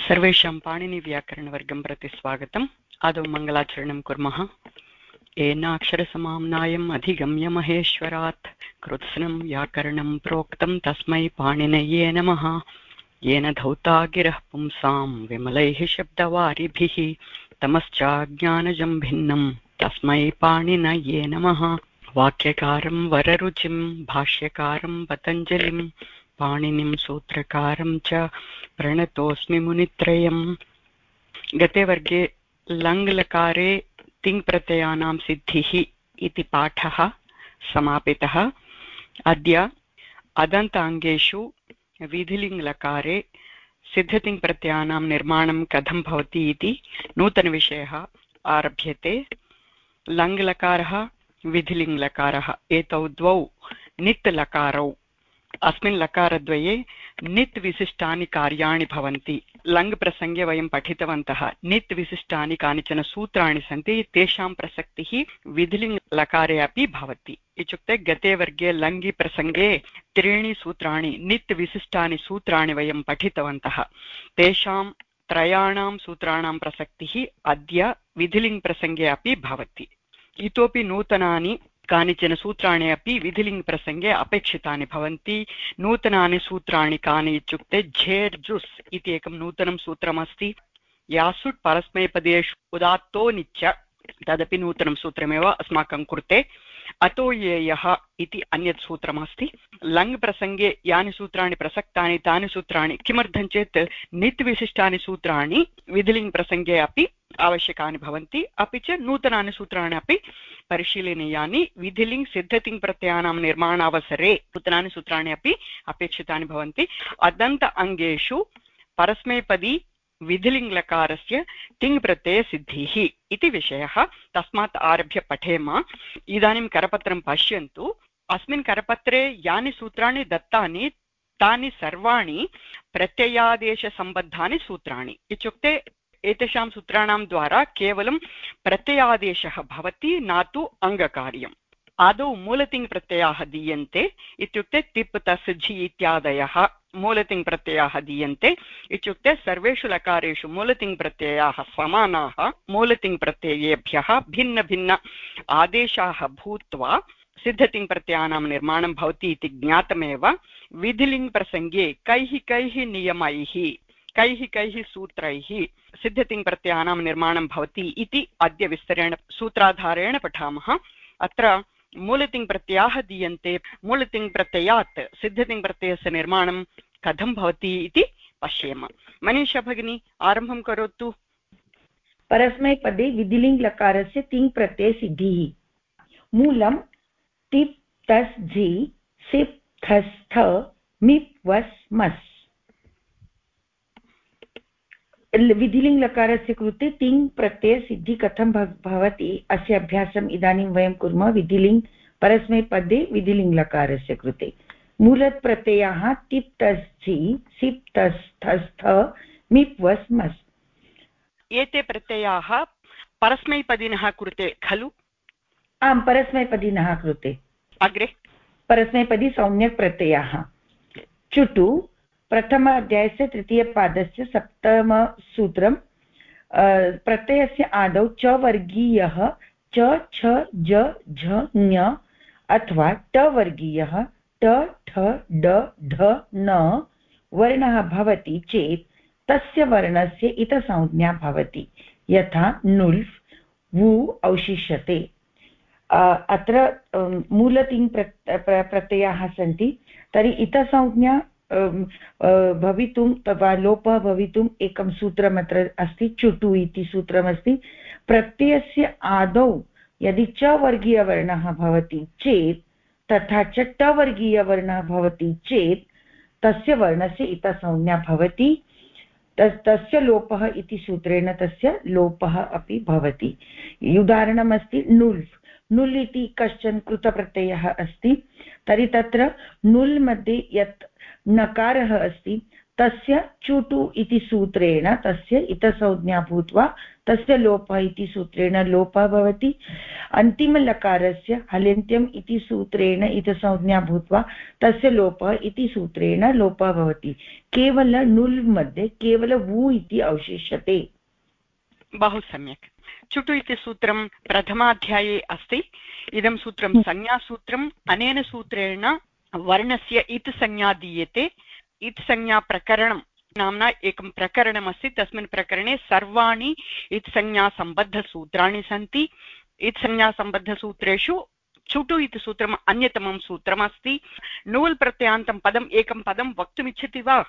सर्वेषां पाणिनिव्याकरणवर्गं प्रति स्वागतम्। आदौ मङ्गलाचरणं कुर्मः। येनाक्षरसमाम्नायम् अधिगम्य महेश्वरात् कृत्स्नं व्याकरणं प्रोक्तं तस्मै पाणिनये नमः। येन धौता गिरः पुंसां विमलैः शब्दवारिभिः तमश्चाज्ञानजं भिन्नं तस्मै पाणिनये नमः। वाक्यकारं वररुचिं भाष्यकारं पतञ्जलिं पाणिनिं सूत्रकारं च प्रणतोऽस्मि मुनित्रयम्। गते वर्गे लङ्लकारे तिङ्प्रत्ययानां सिद्धिः इति पाठः समापितः। अद्य अदन्ताङ्गेषु विधिलिङ्लकारे सिद्धतिङ्प्रत्ययानां निर्माणं कथं भवति इति नूतनविषयः आरभ्यते। लङ्लकारः विधिलिङ्लकारः एतौ द्वौ नित् लकारौ। अस्मिन् लकारद्वये नित् विशिष्टानि कार्याणि भवन्ति। लङ् प्रसङ्गे वयं पठितवन्तः नित् विशिष्टानि कानिचन सूत्राणि सन्ति, तेषां प्रसक्तिः विधिलिङ् लकारे अपि भवति। इत्युक्ते गते वर्गे लङ्गि प्रसङ्गे त्रीणि सूत्राणि नित् विशिष्टानि सूत्राणि वयं पठितवन्तः। तेषां त्रयाणां सूत्राणां प्रसक्तिः अद्य विधिलिङ् प्रसङ्गे अपि भवति। इतोपि नूतनानि कानिचन सूत्राणि अपि विधिलिङ् प्रसङ्गे अपेक्षितानि भवन्ति। नूतनानि सूत्राणि कानि इत्युक्ते झेर् जुस् इति एकं नूतनं सूत्रमस्ति। यासुट् परस्मैपदेषु उदात्तो निच्च तदपि नूतनं सूत्रमेव अस्माकं कृते। अतो येयः इति अन्यत् सूत्रमस्ति। लङ् प्रसङ्गे यानि सूत्राणि प्रसक्तानि तानि सूत्राणि किमर्थं चेत् नित् विशिष्टानि सूत्राणि विधिलिङ् प्रसङ्गे अपि आवश्यकानि भवन्ति। अपि च नूतनानि सूत्राणि अपि परिशीलनीयानि। विधिलिङ् सिद्धतिङ् प्रत्ययानां निर्माणावसरे नूतनानि सूत्राणि अपि अपेक्षितानि भवन्ति। अदन्त अङ्गेषु परस्मैपदी विधिलिङ्लकारस्य तिङ् प्रत्ययसिद्धिः इति विषयः। तस्मात् आरभ्य पठेम। इदानीं करपत्रं पश्यन्तु। अस्मिन् करपत्रे यानि सूत्राणि दत्तानि तानि सर्वाणि प्रत्ययादेशसम्बद्धानि सूत्राणि। इत्युक्ते एतेषां सूत्राणां द्वारा केवलं प्रत्ययादेशः भवति, न तु अङ्गकार्यम्। आदौ मूलतिङ् प्रत्ययाः दीयन्ते। इत्युक्ते तिप् तस् झि इत्यादयः मूलतिङ् प्रत्ययाः दीयन्ते। इत्युक्ते सर्वेषु लकारेषु मूलतिङ् प्रत्ययाः समानाः। मूलतिङ् प्रत्ययेभ्यः भिन्न भिन्न आदेशाः भूत्वा सिद्धतिङ् प्रत्ययानां निर्माणं भवति इति ज्ञातमेव। विधिलिङ् प्रसङ्गे कैः नियमैः कैः सूत्रैः सिद्धतिङ् प्रत्ययानां निर्माणं भवति इति अद्य विस्तरेण सूत्राधारेण पठामः। अत्र मूलतिङ् प्रत्ययाः दीयन्ते। मूलतिङ् प्रत्ययात् सिद्धतिङ् प्रत्ययस्य निर्माणं कथं भवति इति पश्येम। मनीषा भगिनी आरम्भं करोतु। परस्मैपदे विधिलिङ् लकारस्य तिङ् प्रत्ययसिद्धिः। मूलं तिप् तस् झि सिप् थस् थ मिप् वस् मस्। विधिलिङ् लकारस्य कृते तिङ् प्रत्ययसिद्धि कथं भवति अस्य अभ्यासम् इदानीं वयं कुर्मः। विधिलिङ् परस्मैपदे विधिलिङ् लकारस्य कृते मूलत् प्रत्ययाः तिप् तस् झि सिप् तस् थस् थ मिप् वस् मस्। एते प्रत्ययाः परस्मैपदिनः कृते खलु? आम्, परस्मैपदिनः कृते। अग्रे परस्मैपदी संज्ञक् प्रत्ययाः। चुटु प्रथम अध्यायस्य तृतीयपादस्य सप्तमसूत्रं। प्रत्ययस्य आदौ च वर्गीयः च छ ज झ ञ अथवा ट वर्गीयः ट ठ ड ढ न वर्णः भवति चेत् तस्य वर्णस्य इतसंज्ञा भवति। यथा नुल्फ् वु औशिष्यते। अत्र मूलतिङ् प्रत्ययाः सन्ति। तर्हि इतसंज्ञा भवितुं वा लोपः भवितुम् एकं सूत्रम् अत्र अस्ति। चुटु इति सूत्रमस्ति। प्रत्ययस्य आदौ यदि च वर्गीयवर्णः भवति चेत् तथा च ट वर्गीयवर्णः भवति चेत् तस्य वर्णस्य इतसंज्ञा भवति। तस्य लोपः इति सूत्रेण तस्य लोपः अपि भवति। उदाहरणमस्ति नुल्फ्। नुल् इति कश्चन कृतप्रत्ययः अस्ति। तर्हि तत्र नुल् मध्ये यत् नकारः अस्ति तस्य चुटु इति सूत्रेण तस्य इतसंज्ञा भूत्वा तस्य लोपः इति सूत्रेण लोपः भवति। अन्तिमलकारस्य हलन्त्यम् इति सूत्रेण इतसंज्ञा भूत्वा तस्य लोपः इति सूत्रेण लोपः भवति। केवल नुल् मध्ये केवल वु इति अवशिष्यते। बहु सम्यक्। चुटु इति सूत्रं प्रथमाध्याये अस्ति। इदं सूत्रं संज्ञासूत्रम्। अनेन सूत्रेण वर्णस्य इत् संज्ञा दीयते। इत् संज्ञा प्रकरणं नाम्ना एकं प्रकरणमस्ति। तस्मिन् प्रकरणे सर्वाणि इत् संज्ञा सम्बद्धसूत्राणि सन्ति। इत् संज्ञा सम्बद्धसूत्रेषु चुटु इति सूत्रम् अन्यतमं सूत्रमस्ति। नूल् प्रत्ययान्तं पदम् एकं पदं वक्तुमिच्छति वा?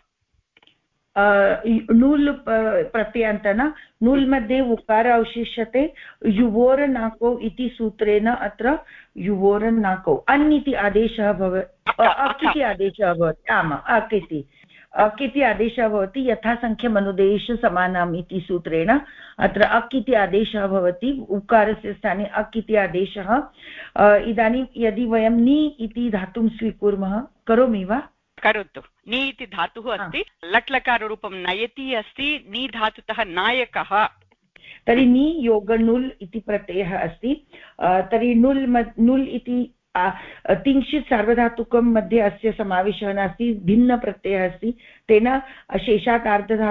नूल् प्रत्ययान्तेन नूल् मध्ये उकार अवशिष्यते। युवोरनाकौ इति सूत्रेण अत्र युवोरनाकौ अन् इति आदेशः भवति। अक् इति आदेशः भवति। आमाम्, अक् इति आदेशः भवति। यथासङ्ख्यमनुदेश समानम् इति सूत्रेण अत्र अक् इति आदेशः भवति। उकारस्य स्थाने अक् इति आदेशः। इदानीं यदि वयं नि इति धातुं स्वीकुर्मः, करोमि वा? करोतु। नि इति धातुः अस्ति। लट् लकाररूपं नयति अस्ति। नि धातुतः नायकः। तर्हि नि योग नुल् इति प्रत्ययः अस्ति। तर्हि नुल् इति तिंशित् सार्वधातुकं मध्ये अस्य समावेशः नास्ति, भिन्नप्रत्ययः अस्ति। तेन शेषात्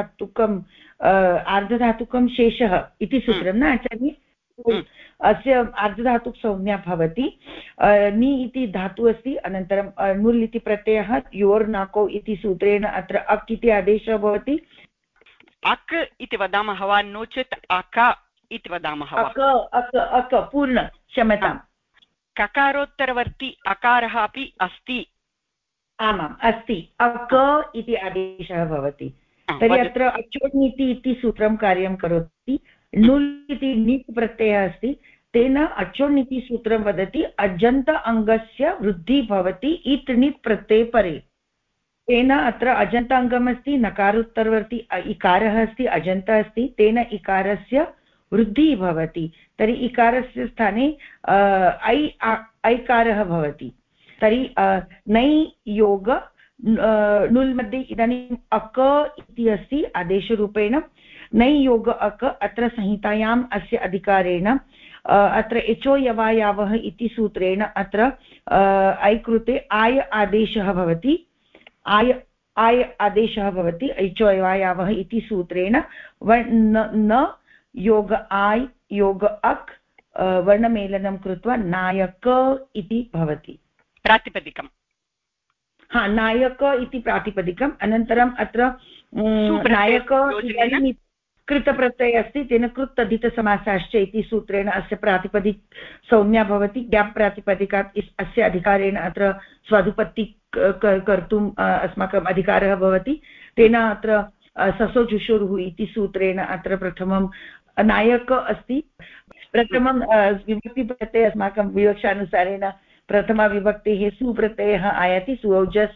आर्धधातुकं शेषः इति सूत्रं न आचार्य? अस्य आर्धधातुकसंज्ञा भवति। नि इति धातुः अस्ति। अनन्तरं नुल् इति प्रत्ययः योर्नाको इति सूत्रेण अत्र अक् इति आदेशः भवति। अक् इति वदामः वा नो चेत् अक इति वदामः वा? अक पूर्ण, क्षम्यताम्। ककारोत्तरवर्ती अकारः अपि अस्ति। आमाम्, अस्ति। अक इति आदेशः भवति। तर्हि अत्र अचोर्निति इति सूत्रं कार्यं करोति। नुल् इति निट् प्रत्ययः अस्ति। तेन अचोर्निति सूत्रं वदति अजन्त अङ्गस्य वृद्धिः भवति इत् निट् प्रत्यये परे। तेन अत्र अजन्त अङ्गमस्ति, नकारोत्तरवर्ती इकारः अस्ति, अजन्त अस्ति। तेन इकारस्य वृद्धिः भवति। तर्हि इकारस्य स्थाने ऐकारः भवति। तर्हि नै योग नुल् मध्ये इदानीम् अक इति अस्ति आदेशरूपेण। नै योग अक अत्र संहितायाम् अस्य अधिकारेण अत्र एचो यवायावः इति सूत्रेण अत्र ऐ कृते आय आदेशः भवति। आय आदेशः भवति एचो यवायावः इति सूत्रेण। न योग आय् योग अक् वर्णमेलनं कृत्वा नायक इति भवति। प्रातिपदिकम्। नायक इति प्रातिपदिकम्। अनन्तरम् अत्र नायक इदानीं कृतप्रत्ययः अस्ति। तेन कृत् तद्धितसमासाश्च इति सूत्रेण अस्य प्रातिपदिक संज्ञा भवति। ज्ञाप् प्रातिपदिकात् अस्य अधिकारेण अत्र स्वादुपत्ति कर्तुम् अस्माकम् अधिकारः भवति। तेन अत्र ससो जुषुरुः इति सूत्रेण अत्र प्रथमं नायक अस्ति। प्रथमं विभक्तिप्रत्यये अस्माकं विवक्षानुसारेण प्रथमा विभक्तेः सुप्रत्ययः आयाति। सुऔजस्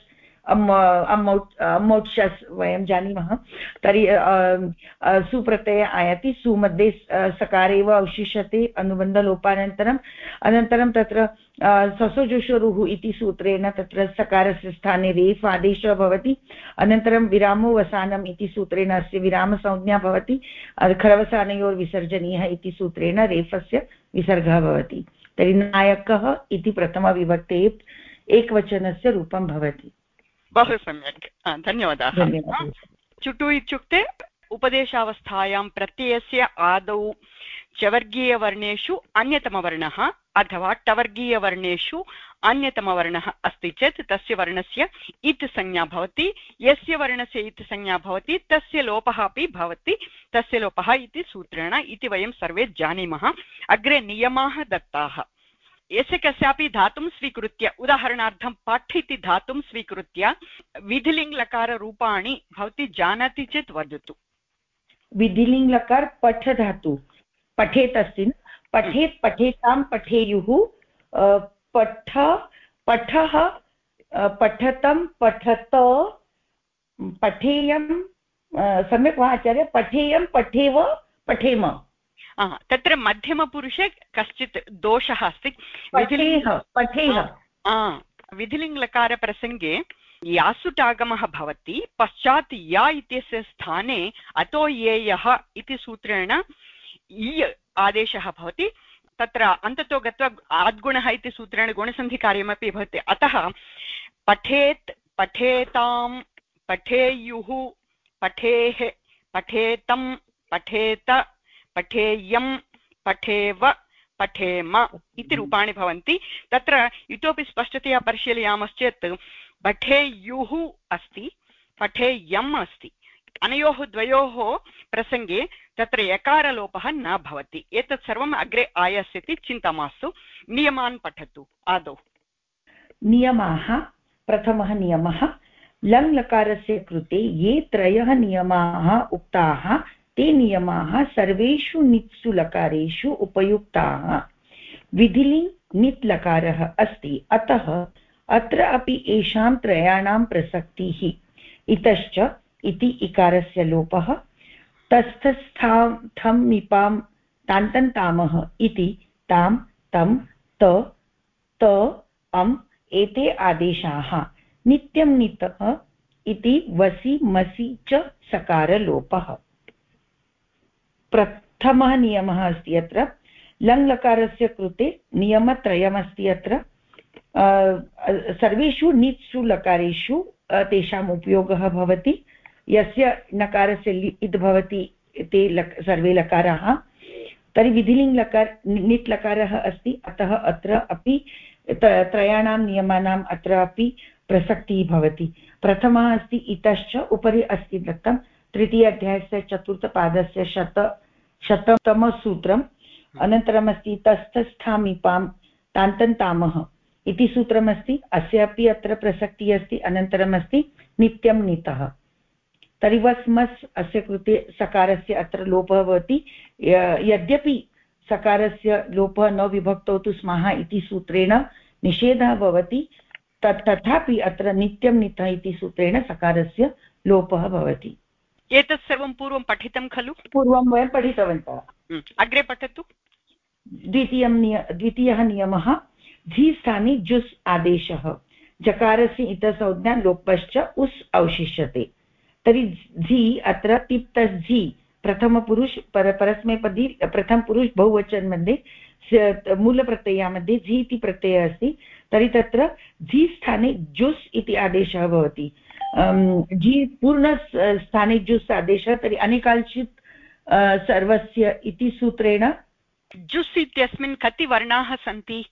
अमौक्षस् वयं जानीमः। तर्हि सुप्रत्ययः आयाति। सु मध्ये सकार एव अवशिष्यते अनुबन्धलोपानन्तरम्। अनन्तरं तत्र ससोजुषुरुः इति सूत्रेण तत्र सकारस्य स्थाने रेफ् आदेशः भवति। अनन्तरं विरामोवसानम् इति सूत्रेण अस्य विरामसंज्ञा भवति। खरवसानयोर्विसर्जनीयः इति सूत्रेण रेफस्य विसर्गः भवति। तर्हि नायकः इति प्रथमविभक्तेः एकवचनस्य रूपं भवति। बहु सम्यक्, धन्यवादाः। चुटु इत्युक्ते उपदेशावस्थायां प्रत्ययस्य आदौ चवर्गीयवर्णेषु अन्यतमवर्णः अथवा टवर्गीयवर्णेषु अन्यतमवर्णः अस्ति चेत् तस्य वर्णस्य इत् संज्ञा भवति। यस्य वर्णस्य इत् संज्ञा भवति तस्य लोपः अपि भवति। तस्य लोपः इति सूत्रेण इति वयं सर्वे जानीमः। अग्रे नियमाः दत्ताः। यस्य कस्यापि धातुं स्वीकृत्य, उदाहरणार्थं पठ् इति धातुं स्वीकृत्य विधिलिङ्गलकाररूपाणि भवती जानाति चेत् वदतु। विधिलिङ्गलकार पठ धातु पठेत् अस्ति। पठेत्, पठेतां, पठेयुः, पठ, पठः, पठतं, पठत, पठेयं। सम्यक् वा आचार्य? पठेयं, पठेव, पठेम। तत्र मध्यमपुरुषे कश्चित् दोषः अस्ति। पठेह, पठेह। विधिलिङ्गलकारप्रसङ्गे यासुटागमः भवति पश्चात् या इत्यस्य स्थाने अतो येयः इति सूत्रेण इ आदेशः भवति तत्र अन्ततो गत्वा आद्गुणः इति सूत्रेण गुणसन्धिकार्यमपि भवति अतः पठेत् पठेतां पठेयुः पठेः पठेतं पठेत पठेयं पठेव पठेम इति रूपाणि भवन्ति तत्र इतोपि स्पष्टतया परिशीलयामश्चेत् पठेयुः अस्ति पठेयम् अस्ति अनयोः द्वयोः प्रसङ्गे तत्र यकारलोपः न भवति एतत् सर्वम् अग्रे आयास्यति चिन्ता मास्तु नियमान् पठतु आदौ नियमाः प्रथमः नियमः लङ् लकारस्य कृते ये त्रयः नियमाः उक्ताः ते नियमाः सर्वेषु नित्सु लकारेषु उपयुक्ताः विधिलिङ् नित् लकारः अस्ति अतः अत्र अपि एषां त्रयाणां प्रसक्तिः इतश्च इति इकारस्य लोपः तस्थस्थां थं निपां तान्तन्तामः इति तां तं त अम् एते आदेशाः नित्यं नितः इति वसि मसि च सकारलोपः प्रथमः नियमः अस्ति अत्र लङ् लकारस्य कृते नियमत्रयमस्ति अत्र सर्वेषु नित्सु लकारेषु तेषाम् उपयोगः भवति यस्य नकारस्य लिट् भवति ते सर्वे लकाराः तर्हि विधिलिङ् लकार निट् लकारः अस्ति अतः अत्र अपि त्रयाणां नियमानाम् अत्र अपि प्रसक्तिः भवति प्रथमः अस्ति इतश्च उपरि अस्ति दत्तं तृतीय अध्यायस्य चतुर्थपादस्य शततमसूत्रम् अनन्तरम् अस्ति तस्थस्थामिपां तान्तन्तामः इति सूत्रमस्ति अस्य अपि अत्र प्रसक्तिः अस्ति अनन्तरम् अस्ति नित्यं नितः तर्हि वस् मस् अस्य कृते सकारस्य अत्र लोपः भवति यद्यपि सकारस्य लोपः न विभक्तौ तु स्मः इति सूत्रेण निषेधः भवति तथापि अत्र नित्यं नितः इति सूत्रेण सकारस्य लोपः भवति एतत् सर्वं पूर्वं पठितं खलु पूर्वं वयं पठितवन्तः अग्रे पठतु द्वितीयः नियमः झि स्थाने जुस् आदेशः जकारस्य इतसंज्ञा लोपश्च उस् अवशिष्यते तर्हि झि अत्र तिप्तझि प्रथमपुरुष परस्मैपदी प्रथमपुरुष बहुवचन मध्ये मूलप्रत्यया मध्ये झि इति प्रत्ययः अस्ति तर्हि तत्र झि स्थाने जुस् इति आदेशः भवति झि पूर्ण स्थाने जुस् आदेशः तर्हि अनेकाल्चित् सर्वस्य इति सूत्रेण जुस् इत्यस्मिन् कति वर्णाः सन्ति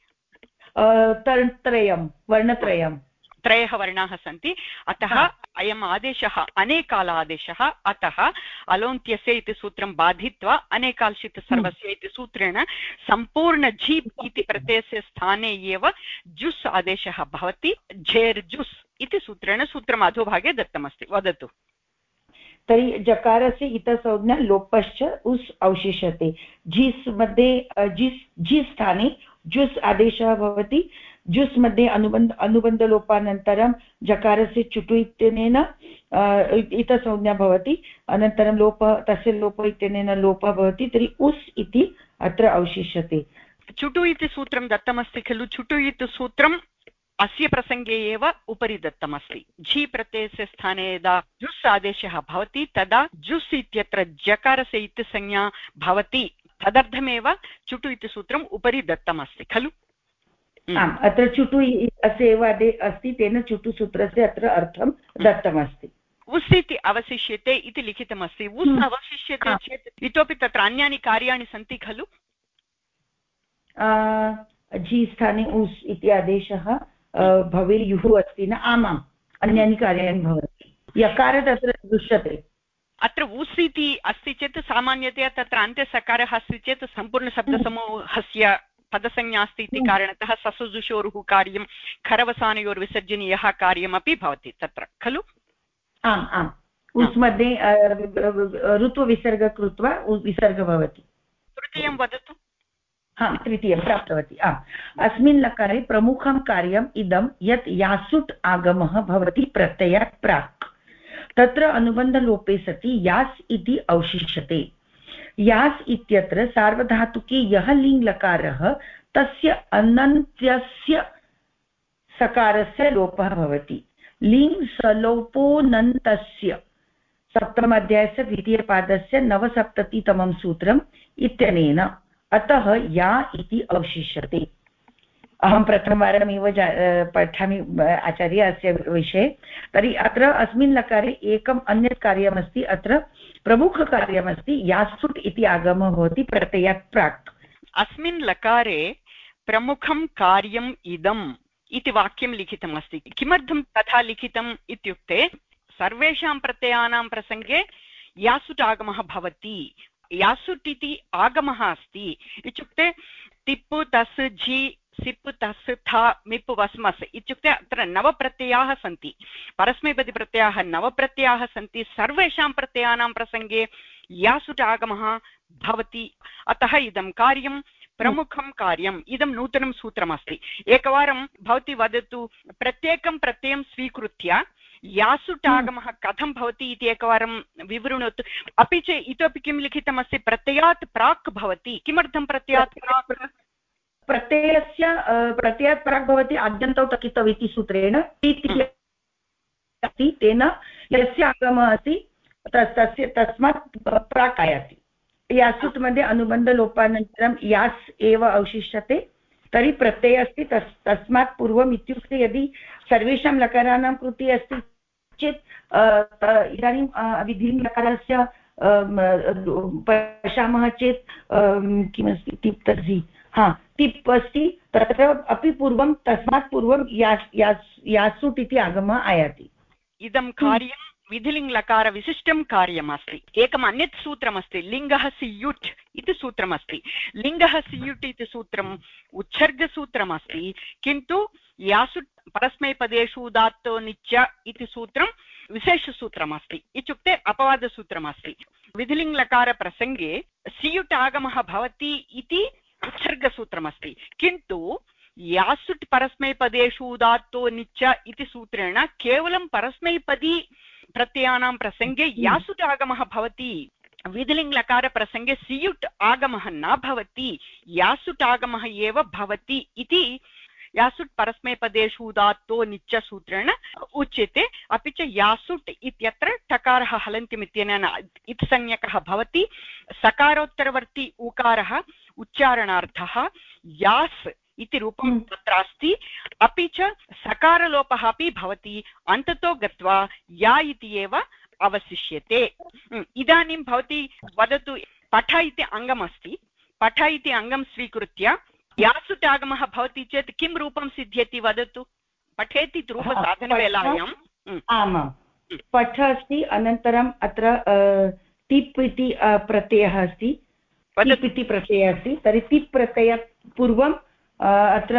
वर्णत्रयं त्रयः वर्णाः सन्ति अतः अयम् आदेशः अनेकाल आदेशः अतः अलोन्त्यस्य इति सूत्रं बाधित्वा अनेकाल्शित् सर्वस्य इति सूत्रेण सम्पूर्ण झीप् इति प्रत्ययस्य स्थाने एव जुस् आदेशः भवति झेर् जुस् इति सूत्रेण सूत्रम् अधोभागे दत्तमस्ति वदतु तर्हि जकारस्य इतसंज्ञा लोपश्च उस् अवशिष्यते झिस् मध्ये झि स्थाने जुस् आदेशः भवति जुस् मध्ये अनुबन्धलोपानन्तरं जकारस्य चुटु इत्यनेन इतसंज्ञा भवति अनन्तरं लोपः तस्य लोपः इत्यनेन लोपः भवति तर्हि उस् इति अत्र अवशिष्यते चुटु इति सूत्रं दत्तमस्ति खलु चुटु इति सूत्रम् अस्य प्रसङ्गे एव उपरि दत्तमस्ति झि प्रत्ययस्य स्थाने यदा जुस् आदेशः भवति तदा जुस् इत्यत्र जकारस्य इत्यसंज्ञा भवति तदर्थमेव चुटु इति सूत्रम् उपरि दत्तमस्ति खलु आम् अत्र चुटु अस्य एव अस्ति तेन चुटु सूत्रस्य अत्र अर्थं दत्तमस्ति उस् इति अवशिष्यते इति लिखितमस्ति उस् अवशिष्यते चेत् इतोपि तत्र अन्यानि कार्याणि सन्ति खलु झि स्थाने उस् इति आदेशः भवेयुः अस्ति न आमाम् अन्यानि कार्याणि भवन्ति यकार तत्र दृश्यते अत्र उस् इति अस्ति चेत् सामान्यतया तत्र अन्त्यसकारः अस्ति चेत् सम्पूर्णशब्दसमूहस्य पदसंज्ञा अस्ति इति कारणतः ससुजुषोरुः कार्यं खरवसानयोर्विसर्जनीयः कार्यमपि भवति तत्र खलु आम् आम् उस् मध्ये ऋत्वविसर्ग कृत्वा विसर्ग भवति तृतीयं वदतु तृतीयं प्राप्तवती अस्मिन् लकारे प्रमुखं कार्यम् इदं यत् यासुट् आगमः भवति प्रत्ययात् प्राक् तत्र अनुबन्धलोपे सति यास् इति अवशिष्यते यास् इत्यत्र सार्वधातुके यः लिङ् लकारः तस्य अनन्त्यस्य सकारस्य लोपः भवति लिङ् सलोपोऽनन्तस्य सप्तमाध्यायस्य द्वितीयपादस्य नवसप्ततितमं सूत्रम् इत्यनेन अतः या इति अवशिष्यते। अहं प्रथमवारमेव पठामि आचार्य अस्य विषये। तर्हि अत्र अस्मिन् लकारे एकम् अन्यत् कार्यमस्ति, अत्र प्रमुखकार्यमस्ति यासुट् इति आगमः भवति प्रत्ययात् प्राक्। अस्मिन् लकारे प्रमुखं कार्यम् इदम् इति वाक्यं लिखितमस्ति। किमर्थं तथा लिखितम् इत्युक्ते सर्वेषां प्रत्ययानां प्रसङ्गे यासुट् आगमः भवति। यासुट् इति आगमः अस्ति इत्युक्ते तिप् तस् झि सिप् तस् था मिप् वस्मस् इत्युक्ते अत्र नवप्रत्ययाः सन्ति, परस्मैपदिप्रत्ययाः नवप्रत्ययाः सन्ति। सर्वेषां प्रत्ययानां प्रसङ्गे यासुट् आगमः भवति, अतः इदं कार्यं प्रमुखं कार्यम्। इदं नूतनं सूत्रमस्ति। एकवारं भवती वदतु, प्रत्येकं प्रत्ययं स्वीकृत्य यासुट् आगमः कथं भवति इति एकवारं विवृणोतु। अपि च इतोपि किं लिखितमस्ति, प्रत्ययात् प्राक् भवति। किमर्थं प्रत्ययात् प्राक्? प्रत्ययात् प्राक् भवति आद्यन्तौ टकितौ इति सूत्रेण अस्ति, तेन यस्य आगमः अस्ति तस्य तस्मात् प्राक् आयाति। यासुट् मध्ये अनुबन्धलोपानन्तरं यास् एव अवशिष्यते, तर्हि प्रत्ययः अस्ति तस्मात् पूर्वम् इत्युक्ते यदि सर्वेषां लकाराणां कृते अस्ति चेत् इदानीं विधिलिङ् लकारस्य पश्यामः चेत् किमस्ति, तिप् तर्हि तिप् अस्ति, तत्र अपि पूर्वं तस्मात् पूर्वं यासुट् इति आगमः आयाति। इदं कार्यं विधिलिङ् लकार विशिष्टं कार्यमस्ति। एकम् अन्यत् सूत्रमस्ति, लिङ्गः सियुट् इति सूत्रमस्ति। लिङ्गः सियुट् इति सूत्रम् उच्छर्गसूत्रमस्ति, किन्तु यासुट् परस्मैपदेषु उदात्तो निच्च इति सूत्रं विशेषसूत्रमस्ति, इत्युक्ते अपवादसूत्रमस्ति। विधिलिङ् लकारप्रसङ्गे सियुट् आगमः भवति इति उच्छर्गसूत्रमस्ति, किन्तु यासुट् परस्मैपदेषु उदात्तो निच्च इति सूत्रेण केवलं परस्मैपदी प्रत्ययानां प्रसङ्गे यासुट् आगमः भवति। विधिलिङ् लकारप्रसङ्गे सियुट् आगमः न भवति, यासुट् आगमः एव भवति इति यासुट् परस्मैपदेषु उदात्तो निच्च सूत्रेण उच्यते। अपि च यासुट् इत्यत्र टकारः हलन्त्यम् इत्यनेन इत्संज्ञकः भवति। सकारोत्तरवर्ती उकारः उच्चारणार्थः यास् इति रूपं तत्र अस्ति, अपि च सकारलोपः अपि भवति, अन्ततो गत्वा या इति एव अवशिष्यते। इदानीं भवती वदतु, पठ इति अङ्गमस्ति, पठ इति अङ्गं स्वीकृत्य यासुट् आगमः भवति चेत् किं रूपं सिद्ध्यति वदतु। पठेति रूपसाधनवेलायाम् आमां पठ अस्ति, अनन्तरम् अत्र तिप् इति प्रत्ययः अस्ति, तिप् इति प्रत्ययः अस्ति। तर्हि तिप् प्रत्ययात् पूर्वं अत्र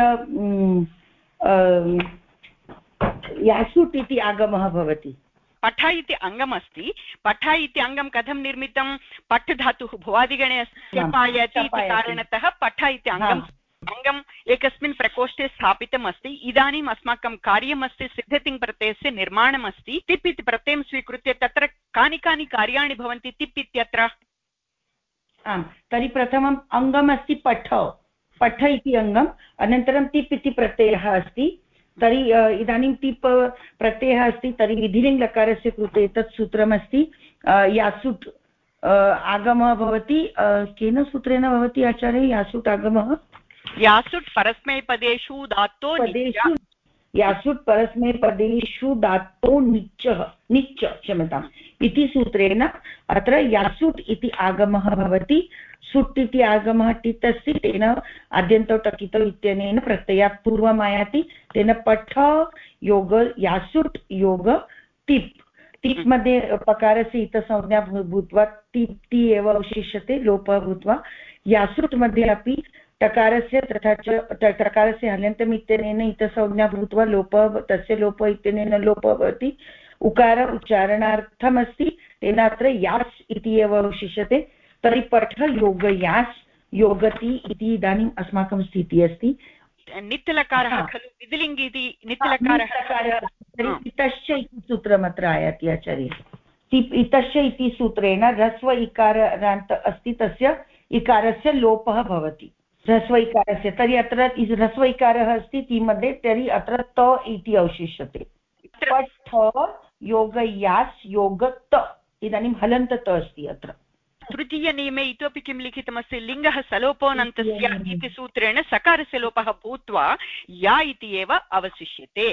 यासुट् इति आगमः भवति। पठ इति अङ्गमस्ति। पठ इति अङ्गं कथं निर्मितं? पठ् धातुः भुवादिगणे स्थापयति इति कारणतः पठ इति अङ्गम् एकस्मिन् प्रकोष्ठे स्थापितम् अस्ति। इदानीम् अस्माकं कार्यमस्ति सिद्धतिङ् प्रत्ययस्य निर्माणमस्ति। तिप् इति प्रत्ययं स्वीकृत्य तत्र कानि कानि कार्याणि भवन्ति तिप् इत्यत्र? आम्, तर्हि प्रथमम् अङ्गम् अस्ति पठ, पठ इति अङ्गम्, अनन्तरं तिप् इति प्रत्ययः अस्ति। तर्हि इदानीं तिप् प्रत्ययः अस्ति, तर्हि विधिलिङ् लकारस्य कृते तत् सूत्रमस्ति यासुट् आगमः भवति। केन सूत्रेण भवति आचार्य यासुट् आगमः? यासुट् परस्मैपदेषु दात्तो निच्च, यासुट् परस्मैपदेषु दात्तो निच्च क्षम्यताम् इति सूत्रेण अत्र यासुट् इति आगमः भवति। सुट् इति आगमः टित् अस्ति, तेन आद्यन्तौ टकितौ इत्यनेन प्रत्ययात् पूर्वम् आयाति, तेन पठ योग यासुट् योग तिप्। तिप् मध्ये पकारस्य इतसंज्ञा भूत्वा तिप्ति एव अवशिष्यते, लोपः भूत्वा। यासुट् मध्ये अपि टकारस्य तथा च टकारस्य हलन्तम् इत्यनेन इतसंज्ञा भूत्वा लोपः, तस्य लोपः इत्यनेन लोपः भवति। उकार उच्चारणार्थमस्ति, तेन अत्र यास् इति एव अवशिष्यते। तर्हि पठ योग यास् योगति इति इदानीम् अस्माकं स्थितिः अस्ति। नित्यलकारः खलु विधिलिङ्ग् इति नित्यलकारः। इतश्च इति सूत्रम् अत्र आयाति आचार्य। इतश्च इति सूत्रेण ह्रस्व इकारान्त अस्ति, तस्य इकारस्य लोपः भवति ह्रस्व इकारस्य। तर्हि अत्र ह्रस्व इकारः अस्ति ति मध्ये, तर्हि अत्र त इति अवशिष्यते। पठ योगयास् योगत इदानीं हलन्त त अस्ति अत्र तृतीयनियमे इतोपि किं लिखितमस्ति लिङ्गः सलोपोऽनन्तस्य इति सूत्रेण सकारस्य लोपः भूत्वा या इति एव अवशिष्यते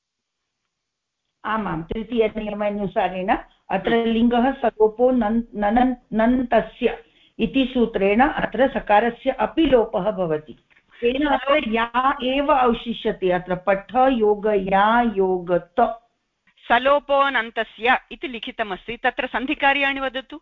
आमां तृतीयनियमानुसारेण अत्र लिङ्गः सलोपो नन्तस्य इति सूत्रेण अत्र सकारस्य अपि लोपः भवति तेन अत्र या एव अवशिष्यते अत्र पठ योग या योगत सलोपोऽनन्तस्य इति लिखितमस्ति तत्र सन्धिकार्याणि वदतु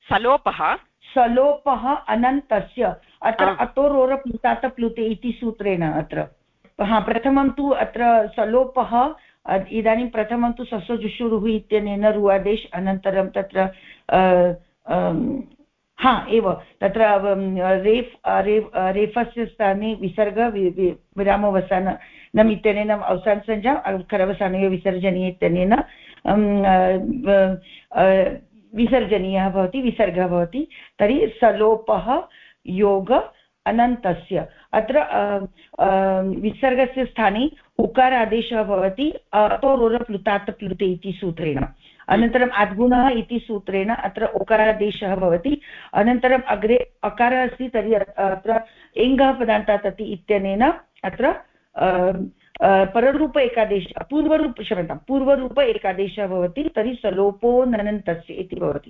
सलोपः अनन्तस्य अत्र अतोरोरप्लुतात् प्लुते इति सूत्रेण अत्र प्रथमं तु अत्र सलोपः इदानीं प्रथमं तु ससजुषुरुः इत्यनेन रुआदेश अनन्तरं तत्र एव तत्र रेफस्य स्थाने विसर्ग विरामवसानम् इत्यनेन अवसानसंज्ञा करवसानयो विसर्जनीय इत्यनेन विसर्जनीयः भवति विसर्गः भवति तर्हि सलोपः योग अनन्तस्य अत्र विसर्गस्य स्थाने उकारादेशः भवति अतोरोरप्लुतात् प्लुते इति सूत्रेण अनन्तरम् अद्गुणः इति सूत्रेण अत्र उकारादेशः भवति अनन्तरम् अग्रे अकारः अस्ति तर्हि अत्र एङ्गः पदान्तात् अति इत्यनेन अत्र पररूप एकादेश पूर्वरूप एकादेशः भवति तर्हि सलोपो ननन्तस्य इति भवति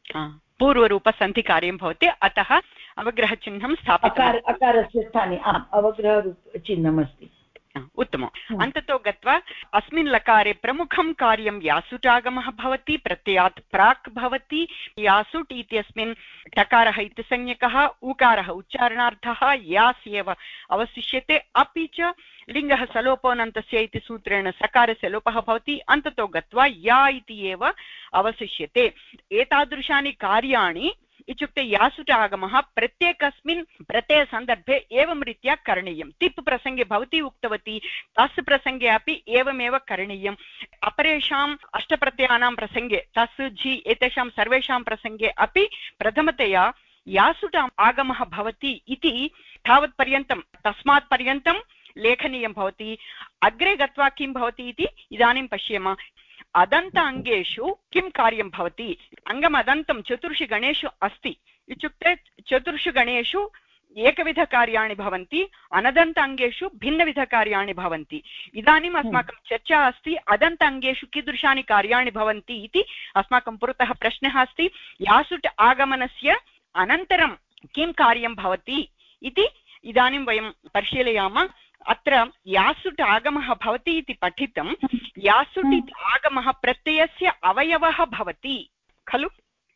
पूर्वरूपसन्धिकार्यं भवति अतः अवग्रहचिह्नं स्थापितम् अकारस्य स्थाने अवग्रहचिह्नमस्ति उत्तमम् अन्ततो गत्वा अस्मिन् लकारे प्रमुखं कार्यं यासुटागमः भवति प्रत्ययात् प्राक् भवति यासुट् इत्यस्मिन् टकारः इति संज्ञकः उकारः उच्चारणार्थः यास् एव अवशिष्यते अपि च लिङ्गः सलोपोऽनन्तस्य इति सूत्रेण सकारस्य लोपः भवति अन्ततो गत्वा या इति एव अवशिष्यते एतादृशानि कार्याणि इत्युक्ते यासुट आगमः प्रत्येकस्मिन् प्रत्ययसन्दर्भे एवं रीत्या करणीयं तिप् प्रसङ्गे भवती उक्तवती तस् प्रसङ्गे अपि एवमेव करणीयम् अपरेषाम् अष्टप्रत्ययानां प्रसङ्गे तस् झि एतेषां सर्वेषां प्रसङ्गे अपि प्रथमतया यासुट आगमः भवति इति तावत्पर्यन्तं तस्मात् पर्यन्तं लेखनीयं भवति अग्रे गत्वा किं भवति इति इदानीं पश्येम अदन्त अङ्गेषु किं कार्यं भवति अङ्गमदन्तं चतुर्षु गणेषु अस्ति इत्युक्ते चतुर्षु गणेषु एकविधकार्याणि भवन्ति अनदन्त अङ्गेषु भिन्नविधकार्याणि भवन्ति इदानीम् अस्माकं चर्चा अस्ति अदन्त अङ्गेषु कीदृशानि कार्याणि भवन्ति इति अस्माकं पुरतः प्रश्नः अस्ति यासुट् आगमनस्य अनन्तरं किं कार्यं भवति इति इदानीं वयं परिशीलयामः अत्र यासुट् आगमः भवति इति पठितं यासुट् इति आगमः प्रत्ययस्य अवयवः भवति खलु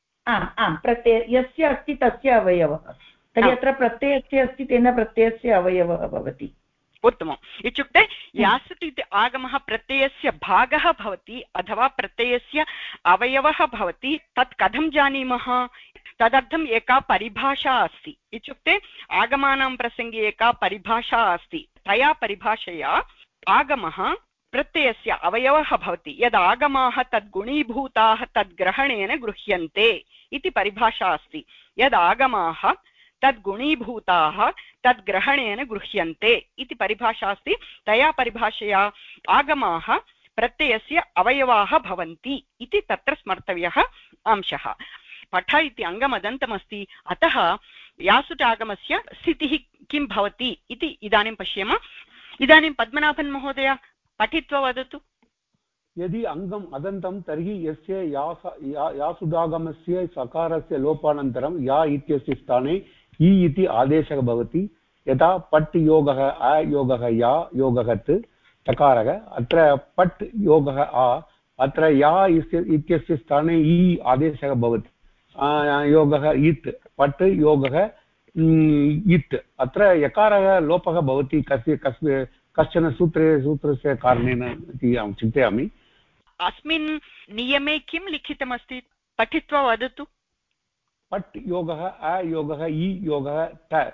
प्रत्यय यस्य अस्ति तस्य अवयवः तर्हि अत्र प्रत्ययस्य अस्ति तेन प्रत्ययस्य अवयवः भवति उत्तमम् इत्युक्ते यासुट् इति आगमः प्रत्ययस्य भागः भवति अथवा प्रत्ययस्य अवयवः भवति तत् कथं जानीमः तदर्थम् एका परिभाषा अस्ति इत्युक्ते आगमानां प्रसङ्गे एका परिभाषा अस्ति तया परिभाषया आगमः प्रत्ययस्य अवयवः भवति यद् आगमाः तद्गुणीभूताः तद्ग्रहणेन गृह्यन्ते इति परिभाषा अस्ति यद् आगमाः तद्गुणीभूताः तद्ग्रहणेन गृह्यन्ते इति परिभाषा अस्ति तया परिभाषया आगमाः प्रत्ययस्य अवयवाः भवन्ति इति तत्र स्मर्तव्यः अंशः पठ इति अङ्गमदन्तमस्ति अतः यासुट् आगमस्य स्थितिः किं भवति इति इदानीं पश्येम इदानीं पद्मनाभन् महोदय पठित्वा वदतु यदि अङ्गम् अदन्तं तर्हि यस्य यासुडागमस्य सकारस्य लोपानन्तरं या इत्यस्य स्थाने इ इति आदेशः भवति यथा पट् योगः अयोगः या योगः तकारः अत्र पट् योगः अत्र या इत्यस्य स्थाने इ आदेशः भवति योगः इत् पट् योगः इत् अत्र यकारः लोपः भवति कश्चन सूत्रस्य कारणेन इति अहं चिन्तयामि अस्मिन् नियमे किं लिखितमस्ति पठित्वा वदतु पट् योगः अयोगः इ योगः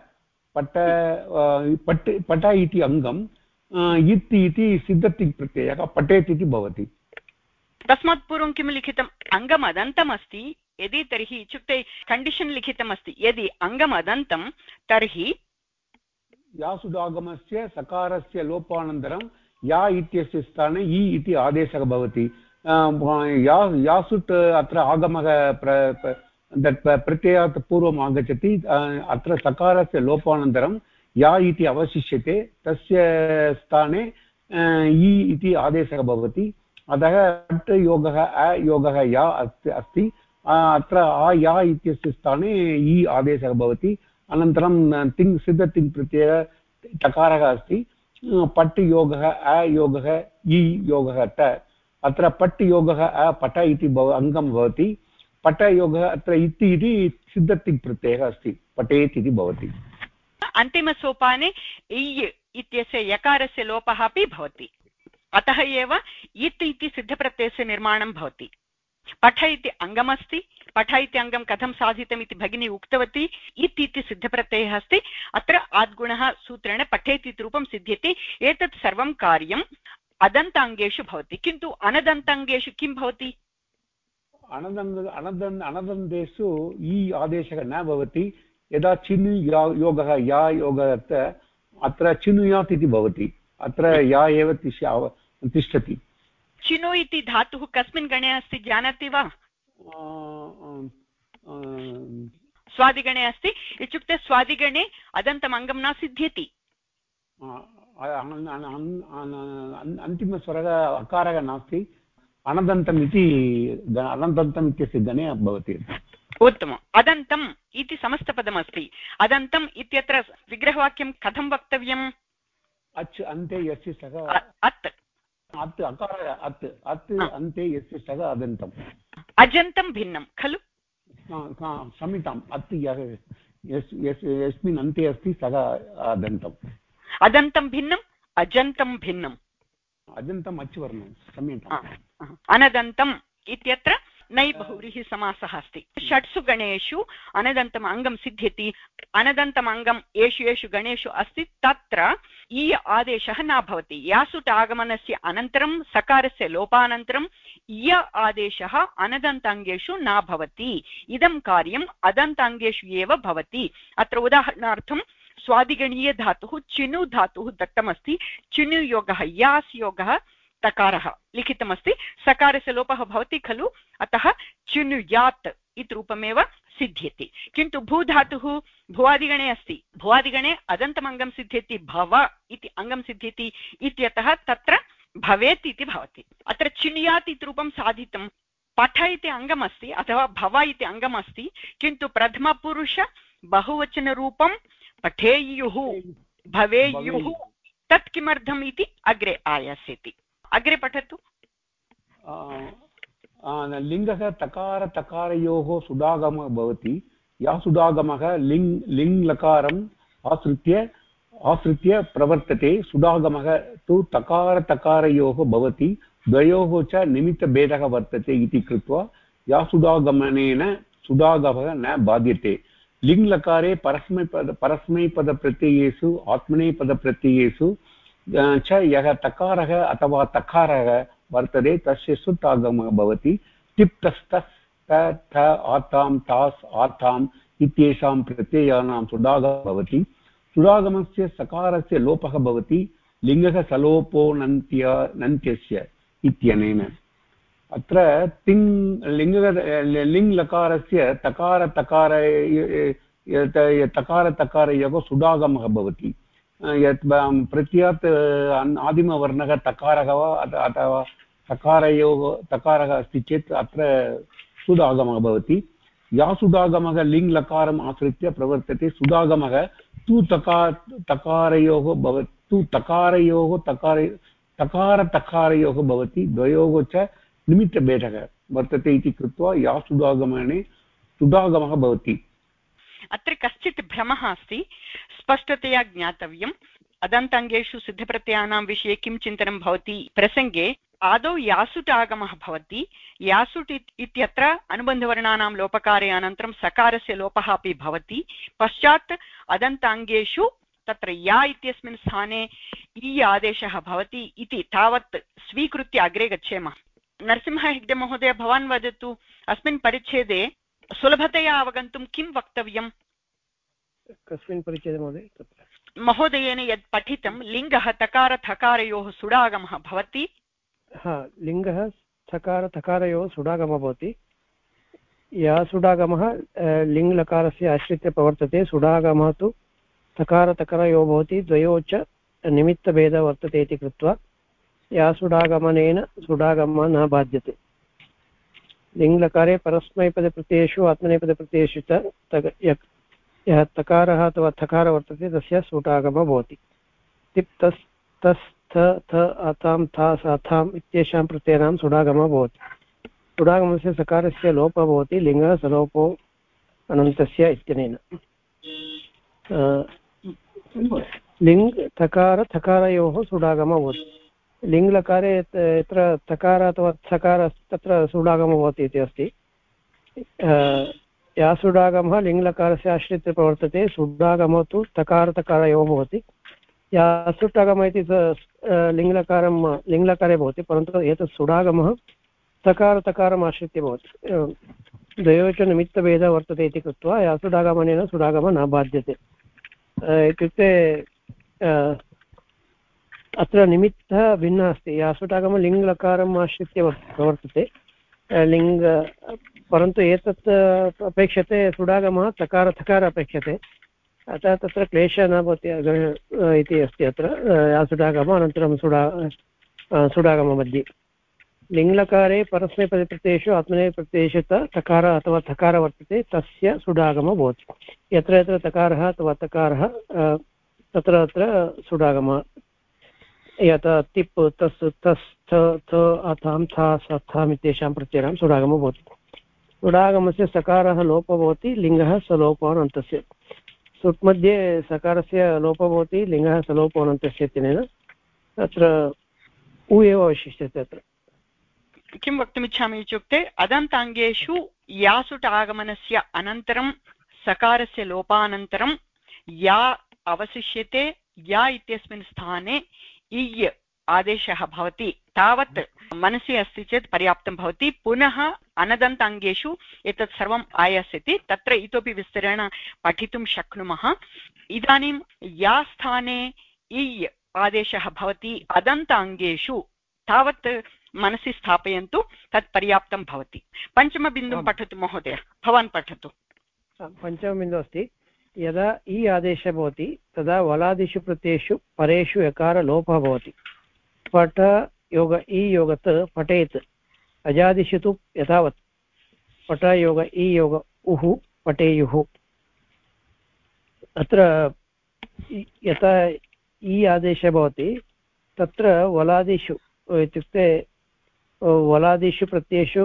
पट इति अङ्गम् इत् इति सिद्धति प्रत्ययः पठेत् इति भवति तस्मात् पूर्वं किं लिखितम् अङ्गमदन्तमस्ति यदि तर्हि इत्युक्ते कण्डीशन् लिखितमस्ति यदि अङ्गमदन्तं तर्हि यासुडागमस्य सकारस्य लोपानन्तरं या इत्यस्य स्थाने इ इति आदेशः भवति यासुट् अत्र आगमः प्रत्ययात् पूर्वम् आगच्छति अत्र सकारस्य लोपानन्तरं या इति अवशिष्यते तस्य स्थाने इ इति आदेशः भवति अतः अट् योगः अयोगः या अस्ति अत्र आ या इत्यस्य स्थाने इ आदेशः भवति अनन्तरं तिङ् सिद्धतिङ् प्रत्ययः टकारः अस्ति पट् योगः अयोगः इ योगः ट अत्र पट् योगः पट इति अङ्गं भवति पटयोगः अत्र इति सिद्धतिङ् प्रत्ययः अस्ति पठेत् इति भवति अन्तिमसोपाने इय् इत्यस्य यकारस्य लोपः अपि भवति अतः एव इत् इति सिद्धप्रत्ययस्य निर्माणं भवति पठ इति अङ्गमस्ति पठ इति अङ्गं कथं साधितम् इति भगिनी उक्तवती इत् इति सिद्धप्रत्ययः अस्ति अत्र आद्गुणः सूत्रेण पठेत् इति रूपं सिद्ध्यति एतत् सर्वं कार्यम् अदन्ताङ्गेषु भवति किन्तु अनदन्ताङ्गेषु किं भवति अनदन्तेषु इ आदेशः न भवति यदा चिनु योगः या योगः अत्र चिनुयात् इति भवति अत्र या एव तिष्ठति चिनु इति धातुः कस्मिन् गणे अस्ति जानाति वा स्वादिगणे अस्ति इत्युक्ते स्वादिगणे अदन्तमङ्गं न सिद्ध्यति अन्तिमस्वरः अकारः नास्ति अनदन्तम् इत्यस्य गणे भवति उत्तमम् अदन्तम् इति समस्तपदमस्ति अदन्तम् इत्यत्र विग्रहवाक्यं कथं वक्तव्यम् अच् अन्ते यस्य सः अत् अत् अकारः अत् अत् अन्ते यस्य सः अदन्तम् अजन्तं भिन्नं खलु क्षम्यताम् अत् यस्मिन् अन्ते अस्ति सः अदन्तम् अदन्तं भिन्नम् अजन्तं भिन्नम् अजन्तम् अच् वर्णं क्षम्यताम् अनदन्तम् इत्यत्र नै बहुव्रीहि समासः अस्ति षट्सु गणेषु अनदन्तम् अङ्गं सिद्ध्यति अनदन्तम् अङ्गं येषु गणेषु अस्ति तत्र इ आदेशः न भवति यासुट् आगमनस्य अनन्तरं सकारस्य लोपानन्तरं इ आदेशः अनदन्ताङ्गेषु न भवति इदं कार्यम् अदन्ताङ्गेषु एव भवति अत्र उदाहरणार्थं स्वादिगणीय धातुः चिनु धातुः दत्तमस्ति चिनु योगः यास् योगः तकारः लिखितमस्ति सकारस्य लोपः भवति खलु अतः चिनुयात् इति रूपमेव सिद्ध्यति किन्तु भूधातुः भुवादिगणे अस्ति भुवादिगणे अदन्तमङ्गं सिद्ध्यति भव इति अङ्गं सिद्ध्यति इत्यतः तत्र भवेत् इति भवति अत्र चिनुयात् इति रूपं साधितं पठ इति अङ्गमस्ति अथवा भव इति अङ्गमस्ति किन्तु प्रथमपुरुष बहुवचनरूपं पठेयुः भवेयुः तत् किमर्थम् इति अग्रे आयास्यति अग्रे पठतु लिङ्गः तकार तकारयोः सुडागमः भवति या सुडागमः लिङ् लकारम् आश्रित्य प्रवर्तते सुडागमः तु तकार तकारयोः भवति द्वयोः च निमित्तभेदः वर्तते इति कृत्वा या सुडागमनेन सुडागमः न बाध्यते लिङ् लकारे परस्मैपदप्रत्ययेषु आत्मनेपदप्रत्ययेषु च यः तकारः अथवा तकारः वर्तते तस्य सुट् आगमः भवति टिप्तस्तस् थ आतां तास् आताम् इत्येषां प्रत्ययानां सुडागमः भवति सुडागमस्य सकारस्य लोपः भवति लिङ्गः सलोपो नन्त्यस्य इत्यनेन अत्र लिङ् लकारस्य तकार तकारयोः सुडागमः भवति यत् प्रत्ययात् आदिमवर्णः तकारः वा अथवा तकारः अस्ति चेत् अत्र सुडागमः भवति या सुडागमः लिङ् लकारम् आश्रित्य प्रवर्तते सुडागमः तु तकारयोः भवति तु तकारयोः भवति द्वयोः च निमित्तभेदः वर्तते इति कृत्वा या सुडागमने सुडागमः भवति अत्र कश्चित् भ्रमः अस्ति स्पष्टतया ज्ञातव्यम् अदन्ताङ्गेषु सिद्धप्रत्ययानां विषये किं चिन्तनं भवति प्रसङ्गे आदौ यासुट् आगमः भवति यासुट् इत्यत्र अनुबन्धवर्णानां लोपकारे अनन्तरं सकारस्य लोपः अपि भवति पश्चात् अदन्ताङ्गेषु तत्र या इत्यस्मिन् स्थाने इ आदेशः भवति इति तावत् स्वीकृत्य अग्रे गच्छेम नरसिंह हेग्डे महोदय भवान् वदतु अस्मिन् परिच्छेदे सुलभतया अवगन्तुं किं वक्तव्यम् कस्मिन् परिच्छेदे महोदय महोदयेन यत् पठितं लिङ्गः तकार थकारयोः सुडागमः भवति। लिङ्गः थकार थकारयोः सुडागमः भवति। या सुडागमः लिङ्लकारस्य आश्रित्य प्रवर्तते, सुडागमः तु थकार तकारयोः भवति, द्वयोः च निमित्तभेदः वर्तते इति कृत्वा या सुडागमनेन सुडागमः न बाध्यते। लिङ्लकारे परस्मैपदप्रत्ययेषु आत्मनेपदप्रत्ययेषु च यः तकारः अथवा थकार वर्तते तस्य सुडागमः भवति। तिप् तस् तस् थ थ अथां था साथाम् इत्येषां प्रत्ययानां सुडागमः भवति। सुडागमस्य सकारस्य लोपः भवति लिङ्गः सलोपो अनन्तस्य इत्यनेन। लिङ् थकार थकारयोः सुडागमः भवति। लिङ्लकारे यत्र तकार अथवा थकार तत्र सुडागमः भवति इति अस्ति। या सुडागमः लिङ्लकारस्य आश्रित्य प्रवर्तते, सुडागमः तु तकार तकारयोः भवति। या सुडागमः इति लिङ्लकारे भवति, परन्तु एतत् सुडागमः तकार तकारम् आश्रित्य भवति। द्वयोः च निमित्तभेदः वर्तते इति कृत्वा या सुडागमनेन सुडागमः न बाध्यते। इत्युक्ते अत्र निमित्तः भिन्नः अस्ति। या सुडागमः लिङ्लकारम् आश्रित्य प्रवर्तते लिङ्ग, परन्तु एतत् अपेक्षते सुडागमः तकार थकार अपेक्षते, अतः तत्र क्लेशः न भवति इति अस्ति अत्र। या सुडागमः अनन्तरं सुडागममध्ये लिङ्लकारे परस्मैपदप्रत्ययेषु आत्मनेपदप्रत्ययेषु तकार अथवा थकार वर्तते तस्य सुडागमः भवति। यत्र यत्र तकारः अथवा तकारः तत्र तत्र सुडागमः। यथा तिप् तस् तस् थ थ अथां था सथाम् इत्येषां प्रत्ययानां सुडागमः भवति। सुडागमस्य सकारः लोपः भवति, लिङ्गः सलोपानन्तस्य। सुट् मध्ये सकारस्य लोपः भवति, लिङ्गः सलोपानन्तस्य इत्यनेन तत्र उ एव अवशिष्यते। अत्र किं वक्तुमिच्छामि इत्युक्ते अदन्ताङ्गेषु यासुट् आगमनस्य अनन्तरं सकारस्य लोपानन्तरं या अवशिष्यते, या इत्यस्मिन् स्थाने इय् आदेशः भवति तावत् मनसि अस्ति चेत् पर्याप्तं भवति। पुनः अनदन्ताङ्गेषु एतत् सर्वम् आयास्यति, तत्र इतोपि विस्तरेण पठितुं शक्नुमः। इदानीं या स्थाने इय् आदेशः भवति अदन्ताङ्गेषु तावत् मनसि स्थापयन्तु, तत् पर्याप्तं भवति। पञ्चमबिन्दुं पठतु महोदय, भवान् पठतु। पञ्चमबिन्दुः अस्ति, यदा इ आदेशः भवति तदा वलादिषु प्रत्ययेषु परेषु यकार लोपः भवति। पठ योग इ योगत् पठेत्, अजादिषु तु यथावत् पठ योग इ योग उः पठेयुः। अत्र यथा इ आदेशः भवति तत्र वलादिषु इत्युक्ते वलादिषु प्रत्ययेषु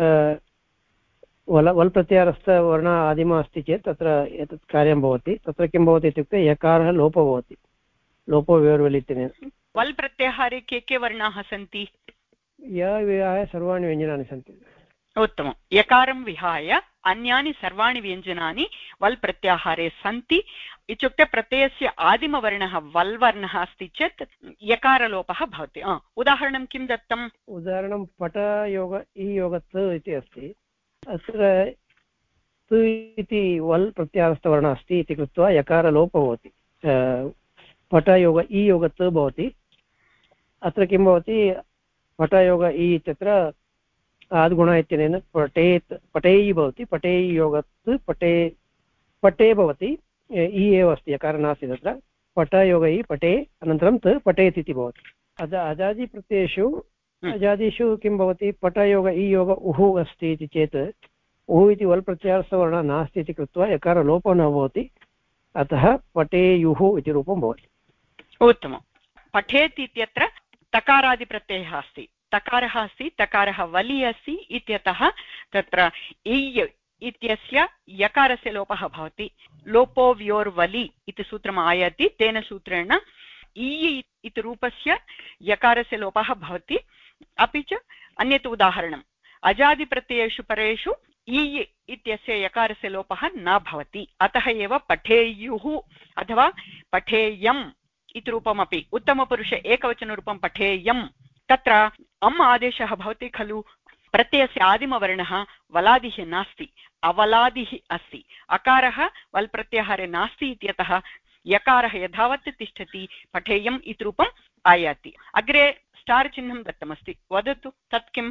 वल् प्रत्ययस्थवर्ण आदिमः अस्ति चेत् तत्र एतत् कार्यं भवति। तत्र किं भवति इत्युक्ते यकारः लोपः भवति, लोपो विवर्वल् इत्यनेन। वल् प्रत्याहारे के वर्णाः सन्ति? य विहाय सर्वाणि व्यञ्जनानि सन्ति। उत्तमं। यकारं विहाय अन्यानि सर्वाणि व्यञ्जनानि वल् प्रत्याहारे सन्ति इत्युक्ते प्रत्ययस्य आदिमवर्णः वल् वर्णः अस्ति चेत् यकारलोपः भवति। उदाहरणं किं दत्तम्? उदाहरणं पठ योग इ योग त् इति अस्ति। अत्र तु इति वल् प्रत्याहारस्थवर्णः अस्ति इति कृत्वा यकारलोपः भवति। पठ योग इ योग त् भवति। अत्र किं भवति, पठ योग इ इत्यत्र आद्गुण इत्यनेन पठेत् पठेयि भवति। पठेयि योगत् पठे पठे भवति, इ एव अस्ति, यकारः नास्ति तत्र। पठ योग इ पठे अनन्तरं त् पठेत् इति भवति। अजादिप्रत्ययेषु अजादिषु किं भवति, पठ योग इ योग उः अस्ति इति चेत् उः इति वल् प्रत्याहारस्थवर्णः नास्ति इति कृत्वा यकारलोपः न भवति, अतः पठेयुः इति रूपं भवति। उत्तमं। पठेत् इत्यत्र तकारादिप्रत्ययः अस्ति, तकारः अस्ति, तकारः वलि अस्ति इत्यतः तत्र इय् इत्यस्य यकारस्य लोपः भवति। लोपो व्योर्वलि इति सूत्रम् आयाति, तेन सूत्रेण इ इति रूपस्य यकारस्य लोपः भवति। अपि च अन्यत् उदाहरणम्, अजादिप्रत्ययेषु परेषु इ इत्यस्य यकारस्य लोपः न भवति, अतः एव पठेयुः अथवा पठेयम् इति रूपमपि। उत्तमपुरुष एकवचनरूपं पठेयम्, तत्र अम् आदेशः भवति खलु। प्रत्ययस्य आदिमवर्णः वलादिः नास्ति, अवलादिः अस्ति। अकारः वल् प्रत्याहारे नास्ति इत्यतः यकारः यथावत् तिष्ठति पठेयम् इति रूपम् आयाति। अग्रे स्टार् चिह्नं दत्तमस्ति, वदतु तत् किम्?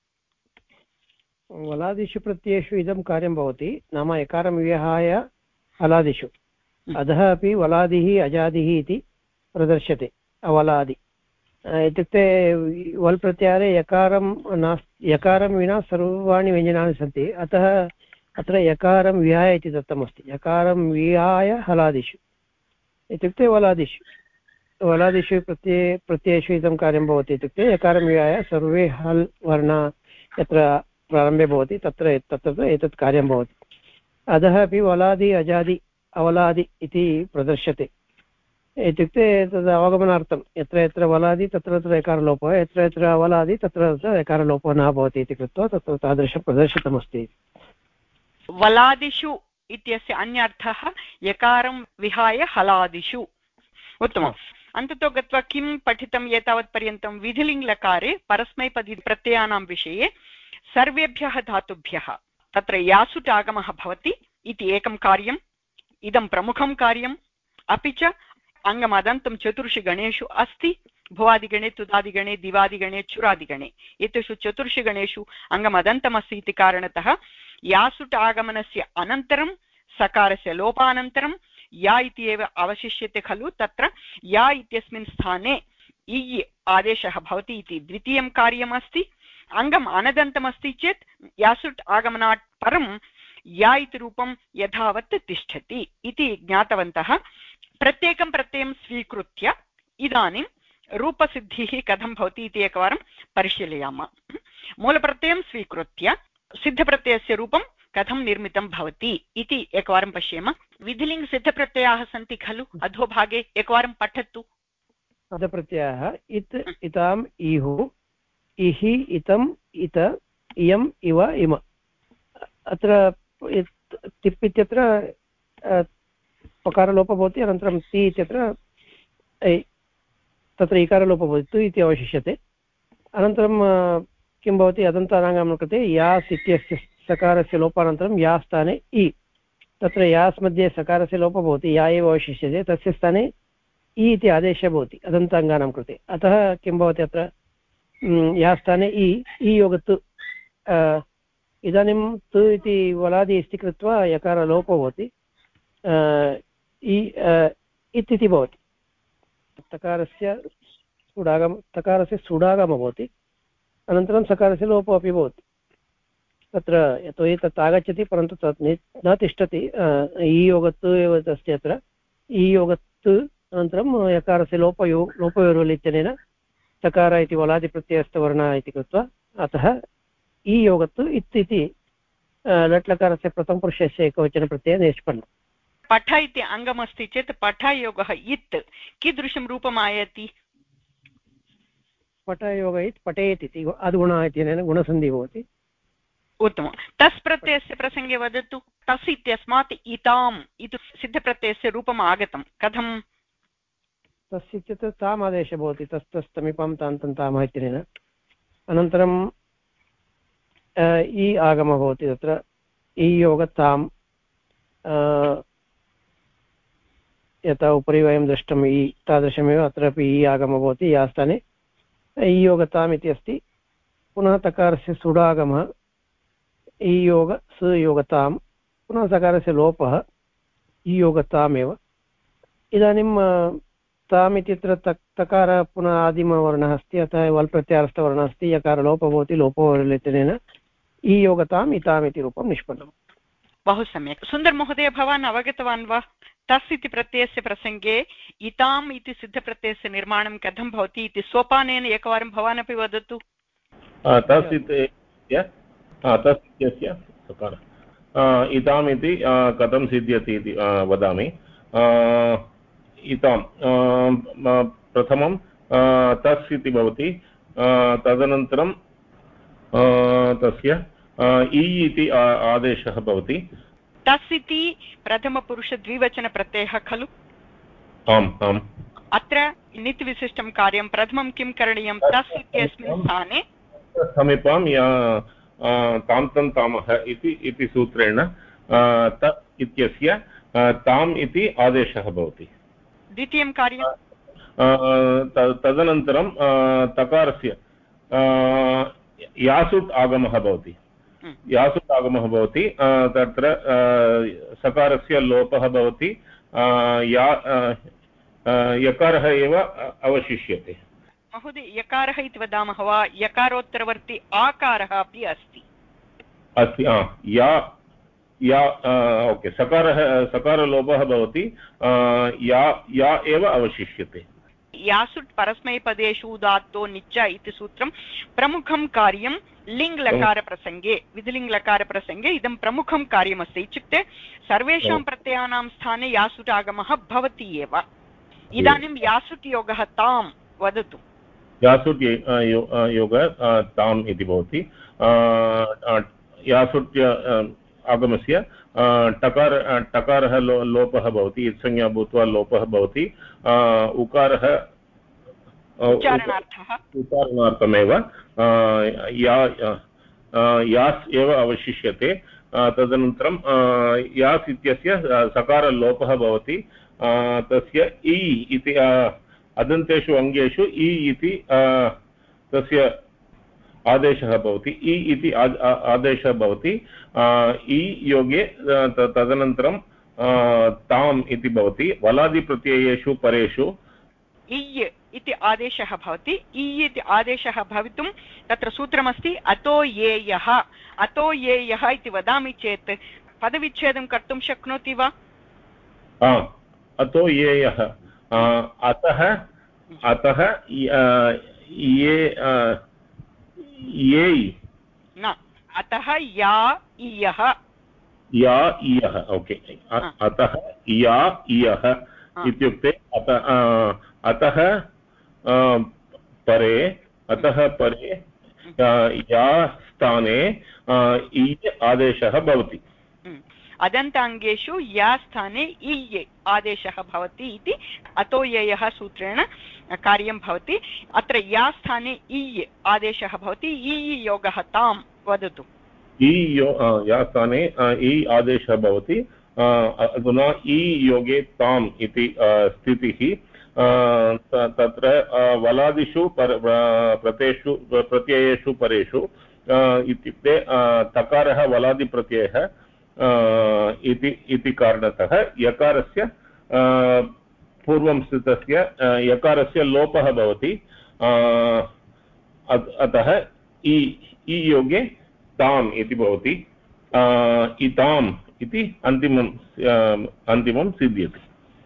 वलादिषु प्रत्ययेषु इदं कार्यं भवति, नाम यकारं विहाय हलादिषु अधः अपि वलादिः अजादिः इति प्रदर्श्यते। अवलादि इत्युक्ते वल् प्रत्याहारे यकारं विना सर्वाणि व्यञ्जनानि सन्ति, अतः अत्र यकारं विहाय इति दत्तमस्ति। यकारं विहाय हलादिषु इत्युक्ते वलादिषु प्रत्ययेषु इदं कार्यं भवति। इत्युक्ते यकारं विहाय सर्वे हल् वर्णा यत्र प्रारम्भे भवति तत्र एतत् कार्यं भवति। अधः अपि वलादि अजादि अवलादि इति प्रदर्श्यते। इत्युक्ते तद् अवगमनार्थं यत्र यत्र वलादि तत्र तत्र यकारलोपः, यत्र यत्र अवलादि तत्र तत्र यकारलोपः न भवति इति कृत्वा तत्र तादृशं प्रदर्शितमस्ति। वलादिषु इत्यस्य अन्यर्थः यकारं विहाय हलादिषु। उत्तमम्। अन्ततो गत्वा किं पठितम् एतावत्पर्यन्तं? विधिलिङ्गलकारे परस्मैपदी प्रत्ययानां विषये सर्वेभ्यः धातुभ्यः तत्र यासुट् आगमः भवति इति एकं कार्यम्, इदं प्रमुखं कार्यम्। अपि च अङ्गमदन्तं चतुर्षु गणेषु अस्ति, भुवादिगणे, तुदादिगणे, दिवादिगणे, चुरादिगणे। एतेषु चतुर्षु गणेषु अङ्गमदन्तमस्ति इति कारणतः यासुट् आगमनस्य अनन्तरं सकारस्य लोपानन्तरं या इति एव अवशिष्यते खलु, तत्र या इत्यस्मिन् स्थाने इ आदेशः भवति इति द्वितीयं कार्यमस्ति। अङ्गम् अनदन्तमस्ति चेत् यासुट् आगमनात् परं या इति रूपं यथावत् तिष्ठति इति ज्ञातवन्तः। प्रत्येकं प्रत्ययं स्वीकृत्य इदानीं रूपसिद्धिः कथं भवति इति एकवारं परिशीलयामः। मूलप्रत्ययं स्वीकृत्य सिद्धप्रत्ययस्य रूपं कथं निर्मितं भवति इति एकवारं पश्येम। विधिलिङ्गसिद्धप्रत्ययाः सन्ति खलु, अधोभागे एकवारं पठतु। अधप्रत्ययः इत्, इताम्, इहुः, इहि, इतम्, इत, इयम्, इव, इम। अत्र तिप् इत्यत्र पकारलोपः भवति, अनन्तरं ति इत्यत्र तत्र इकारलोपः भवति, तु इति अवशिष्यते। अनन्तरं किं भवति, अदन्तानां कृते यास् इत्यस्य सकारस्य लोपानन्तरं या स्थाने इ, तत्र यास् मध्ये सकारस्य लोपः भवति, या एव अवशिष्यते, तस्य स्थाने इ इति आदेशः भवति अदन्ताङ्गानां कृते। अतः किं भवति अत्र या स्थाने इ योगतु। इदानीं तु इति वलादि इति कृत्वा यकारलोपः भवति, इति भवति। तकारस्य सुडागमः भवति, अनन्तरं सकारस्य लोपः अपि भवति। तत्र यतोहि तत् आगच्छति परन्तु तत् न तिष्ठति, इ योगत्तु एव अस्ति अत्र। इ योगत्तु अनन्तरं यकारस्य लोपयोरुल् इत्यनेन सकार इति वलादिप्रत्ययस्थवर्णः इति कृत्वा, अतः इ योगत्तु इति लट्लकारस्य प्रथमपुरुषस्य एकवचनप्रत्ययः निष्पन्नः। पठ इति अङ्गमस्ति चेत् पठयोगः इत् कीदृशं रूपम् आयाति? पठयोग इति पठेत् इति अद्गुणः इत्यनेन गुणसन्धिः भवति। उत्तमं। तस् प्रत्ययस्य प्रसङ्गे वदतु। तस् इत्यस्मात् इताम् इति सिद्धप्रत्ययस्य रूपम् आगतं, कथं? तस् इत्यत्र ताम् आदेशः भवति, तस् समीपं तान्तं तामः इत्यनेन। अनन्तरं इ आगमः भवति, तत्र इ योगताम्, यथा उपरि वयं दृष्टम् इ तादृशमेव अत्रापि इ आगमः भवति, या स्थाने इ योगताम् इति अस्ति। पुनः तकारस्य सुडागमः इ योग सुयोगताम्, पुनः सकारस्य लोपः इ योगतामेव। इदानीं ताम् इत्यत्र तकार पुनः आदिमवर्णः अस्ति, अतः वल् प्रत्याहारस्थवर्णः अस्ति, यकारलोपः भवति, लोपवर्लितेन इ योगताम् इताम् इति रूपं निष्पन्नम्। बहु सम्यक्। सुन्दर महोदय, भवान् अवगतवान् वा? तस् इति प्रत्ययस्य प्रसङ्गे इताम् इति सिद्धप्रत्ययस्य निर्माणं कथं भवति इति सोपानेन एकवारं भवान् अपि वदतु। तस् इत्यस्य इताम् इति कथं सिद्ध्यति इति वदामि। इतां प्रथमं तस् इति भवति, तदनन्तरं तस्य इ इति आदेशः भवति। तस् इति प्रथमपुरुषद्विवचनप्रत्ययः खलु? आम् आम्। अत्र नित् विशिष्टं कार्यं प्रथमं किं करणीयं? तस् इत्यस्मिन् स्थाने समीपं तान्तं तामः इति सूत्रेण तस् इत्यस्य ताम् इति आदेशः भवति। द्वितीयं कार्यं तदनन्तरं तकारस्य यासुट् आगमः भवति यासुट् आगमः भवति तत्र सकारस्य लोपः भवति यकारः एव अवशिष्यते महोदय यकारः इति वदामः वा यकारोत्तरवर्ती आकारः अपि अस्ति ओके सकारलोपः भवति या एव अवशिष्यते यासुट् परस्मैपदेषु उदात्तो निच्च इति सूत्रं प्रमुखं कार्यं लिङ्लकारप्रसङ्गे विधिलिङ्लकारप्रसङ्गे इदं प्रमुखं कार्यमस्ति इत्युक्ते सर्वेषां प्रत्ययानां स्थाने यासुट् आगमः भवति एव इदानीं यासुट् योगः तां वदतु यासुट् योगः ताम् इति भवति यासुट् आगमस्य टकारः लोपः भवति इत्संज्ञा भूत्वा लोपः भवति उकारः उच्चारणार्थमेव यास् एव अवशिष्यते तदनन्तरं यास् इत्यस्य सकारलोपः भवति तस्य इ इति अदन्तेषु अङ्गेषु इ इति तस्य आदेशः भवति इ इति आदेशः भवति इ योगे तदनन्तरं ताम् इति भवति वलादिप्रत्ययेषु परेषु इय् इति आदेशः भवति इ इति आदेशः भवितुं तत्र सूत्रमस्ति अतो येयः इति वदामि चेत् पदविच्छेदं कर्तुं शक्नोति वा अतो येयः अतः ये न अतः या इयः ओके अतः या इयः इत्युक्ते अतः परे या स्थाने इ आदेशः भवति अदन्ताङ्गेषु या स्थाने इ आदेशः भवति इति अतो येयः सूत्रेण कार्यं भवति अत्र या स्थाने इ आदेशः भवति इ योगः तां वदतु या स्थाने इ आदेशः भवति अधुना इ योगे ताम् इति स्थितिः तत्र वलादिषु प्रत्ययेषु परेषु इत्युक्ते तकारः वलादिप्रत्ययः इति कारणतः यकारस्य पूर्वं स्थितस्य यकारस्य लोपः भवति अतः इ योगे ताम् इति भवति इताम् इति अन्तिमं सिद्ध्यते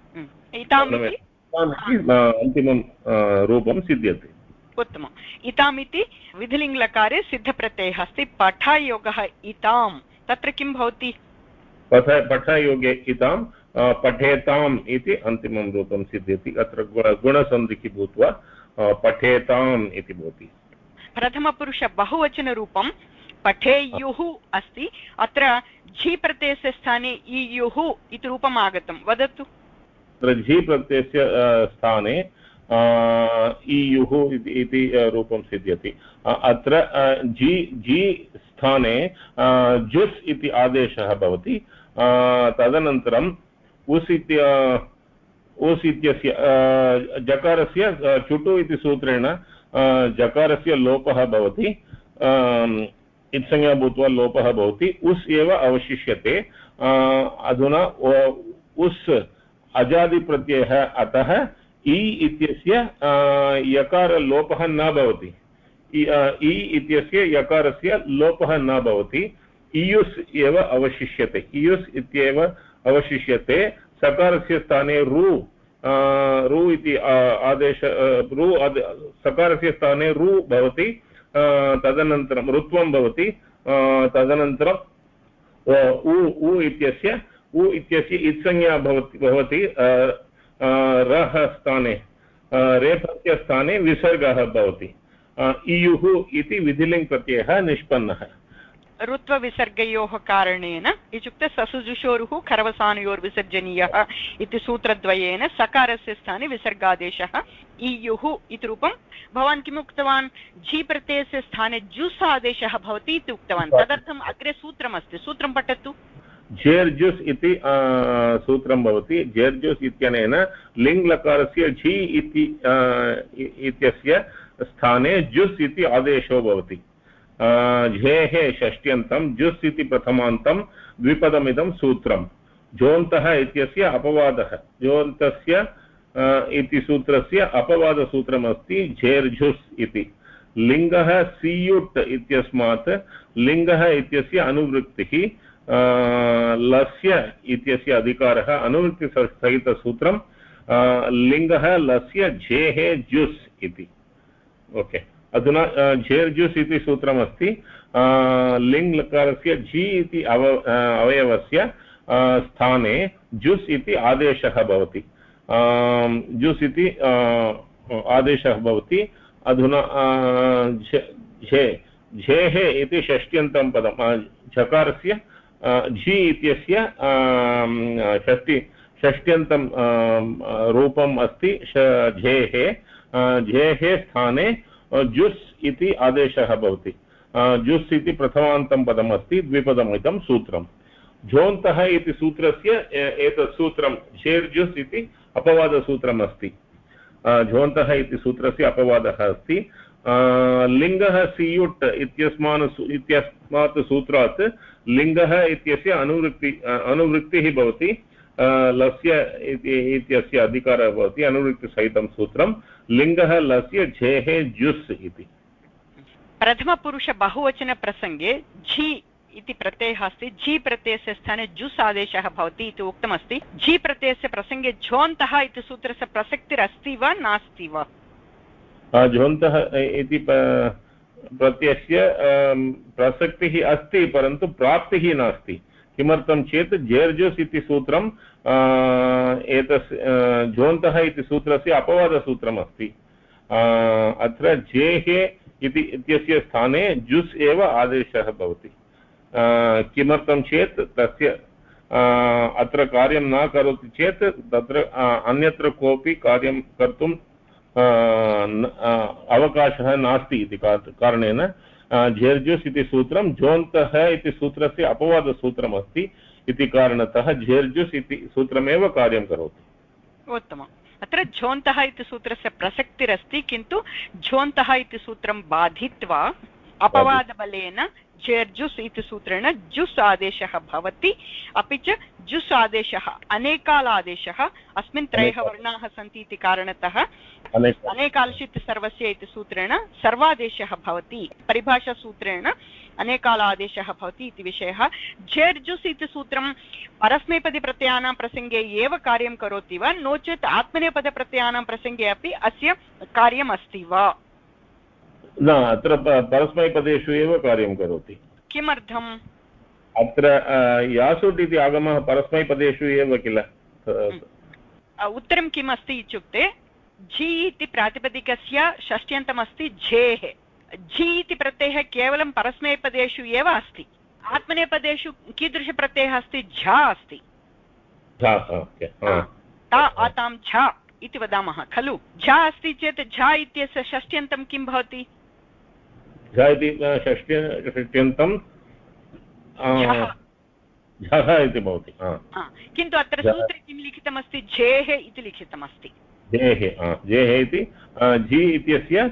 अन्तिमं रूपं सिद्ध्यते उत्तमम् इतामिति विधिलिङ्लकारे सिद्धप्रत्ययः अस्ति पठयोगः इतां तत्र किं भवति पठयोगे इतां पठेताम् इति अन्तिमं रूपं सिद्ध्यति अत्र गुणसन्धिः भूत्वा पठेताम् इति भवति प्रथमपुरुष बहुवचनरूपं पठेयुः अस्ति अत्र झि प्रत्ययस्य स्थाने इयुः इति रूपम् आगतं वदतु अत्र झि प्रत्ययस्य स्थाने इयुः इति रूपं सिद्ध्यति अत्र झि स्थाने जुस् इति आदेशः भवति तदनन्तरम् उस् इत्यस्य जकारस्य चुटु इति सूत्रेण जकारस्य लोपः भवति इत्संज्ञा भूत्वा लोपः भवति उस् एव अवशिष्यते अधुना उस् अजादिप्रत्ययः अतः इ इत्यस्य यकारलोपः न भवति इ इत्यस्य यकारस्य लोपः न भवति इयुस् एव अवशिष्यते इयुस् इत्येव अवशिष्यते सकारस्य स्थाने रु इति आदेश सकारस्य स्थाने रु भवति तदनन्तरं ऋत्वं भवति तदनन्तरं उ इत्यस्य इत्संज्ञा भवति रः स्थाने रेफस्य स्थाने विसर्गः भवति इयुः इति विधिलिङ् प्रत्ययः निष्पन्नः ऋत्वविसर्गयोः कारणेन इत्युक्ते ससुजुषोरुः खरवसानयोर्विसर्जनीयः इति सूत्रद्वयेन सकारस्य स्थाने विसर्गादेशः इयुः इति रूपं भवान् किम् उक्तवान् झि प्रत्ययस्य स्थाने जुस् आदेशः भवति इति उक्तवान् तदर्थम् अग्रे सूत्रमस्ति सूत्रं पठतु झेर्जुस् इति सूत्रं भवति। झेर्जुस् इत्यनेन लिङ् लकारस्य झि इत्यस्य स्थाने जुस् इति आदेशो भवति। झेः षष्ट्यन्तं जुस् इति प्रथमान्तं द्विपदमिदं सूत्रं। झोन्तः इत्यस्य अपवादः, झोन्तस्य इति सूत्रस्य अपवादसूत्रमस्ति झेर्झुस् इति। लिङ्गः सियुट् इत्यस्मात् लिङ्गः इत्यस्य अनुवृत्तिः, लस्य इत्यस्य अधिकारः, अनुवृत्तिसहितसूत्रं लिङ्गः लस्य झेः जुस् इति। ओके, अधुना झेर्जुस् इति सूत्रमस्ति। लिङ् लकारस्य झि इति अवयवस्य स्थाने जुस् इति आदेशः भवति। जुस् इति आदेशः भवति। अधुना झेः इति षष्ट्यन्तं पदं, झकारस्य झि इत्यस्य षष्ट्यन्तं रूपम् अस्ति झेः। झेः स्थाने जुस् इति आदेशः भवति। जुस् इति प्रथमान्तं पदम् अस्ति, द्विपदमिदं सूत्रं। झोन्तः इति सूत्रस्य एतत् सूत्रं झेर्जुस् इति अपवादसूत्रम् अस्ति। झोन्तः इति सूत्रस्य अपवादः अस्ति। लिङ्गः सियुट् इत्यस्मात् सूत्रात् लिङ्गः इत्यस्य अनुवृत्तिः भवति। लस्य इत्यस्य अधिकारः भवति, अनुवृत्तिसहितं सूत्रं लिङ्गः लस्य झेः जुस् इति। प्रथमपुरुष बहुवचनप्रसङ्गे झि इति प्रत्ययः अस्ति। झि प्रत्ययस्य स्थाने जुस् आदेशः भवति इति उक्तमस्ति। झि प्रत्ययस्य प्रसङ्गे झोन्तः इति सूत्रस्य प्रसक्तिरस्ति वा नास्ति वा? झोन्तः इति प्रत्ययस्य प्रसक्तिः अस्ति, परन्तु प्राप्तिः नास्ति। किमर्थं चेत् झेर्जुस् इति सूत्रं एतस् झोन्तः इति सूत्रस्य अपवादसूत्रम् अस्ति। अत्र झेः इत्यस्य स्थाने जुस् एव आदेशः भवति। किमर्थं चेत् तस्य अत्र कार्यं न करोति चेत् तत्र अन्यत्र कोऽपि कार्यं कर्तुं अवकाशः नास्ति इति कारणेन झेर्जुस् इति सूत्रं झोन्तः इति सूत्रस्य अपवादसूत्रम् अस्ति इति कारणतः झेर्जुस् इति सूत्रमेव कार्यं करोति। उत्तमम्। अत्र झोन्तः इति सूत्रस्य प्रसक्तिरस्ति, किन्तु झोन्तः इति सूत्रं बाधित्वा अपवादबलेन झेर्जुस् इति सूत्रेण जुस् आदेशः भवति। अपि च जुस् आदेशः अनेकालादेशः, अस्मिन् त्रयः वर्णाः सन्ति इति कारणतः अनेकाल्शित् सर्वस्य इति सूत्रेण सर्वादेशः भवति। परिभाषासूत्रेण अनेकालादेशः भवति इति विषयः। झेर्जुस् इति सूत्रं परस्मैपदप्रत्ययानां प्रसङ्गे एव कार्यं करोति वा, नो चेत् आत्मनेपदप्रत्ययानां प्रसङ्गे अपि अस्य कार्यम् अस्ति वा? न, अत्र परस्मैपदेषु एव कार्यं करोति। किमर्थम्? अत्र यासुट् इति आगमः परस्मैपदेषु एव किल। उत्तरं किम् अस्ति इत्युक्ते, झि इति प्रातिपदिकस्य षष्ट्यन्तमस्ति झेः। झि इति प्रत्ययः केवलं परस्मैपदेषु एव अस्ति। आत्मनेपदेषु कीदृशप्रत्ययः अस्ति? झा अस्ति। ता आतां झा इति वदामः खलु। झा अस्ति चेत् झा इत्यस्य षष्ट्यन्तं किं भवति? झ इति षष्ट्यन्तं झः इति भवति। किन्तु अत्र सूत्रे किं लिखितमस्ति? झेः इति लिखितमस्ति। झेः इति झि इत्यस्य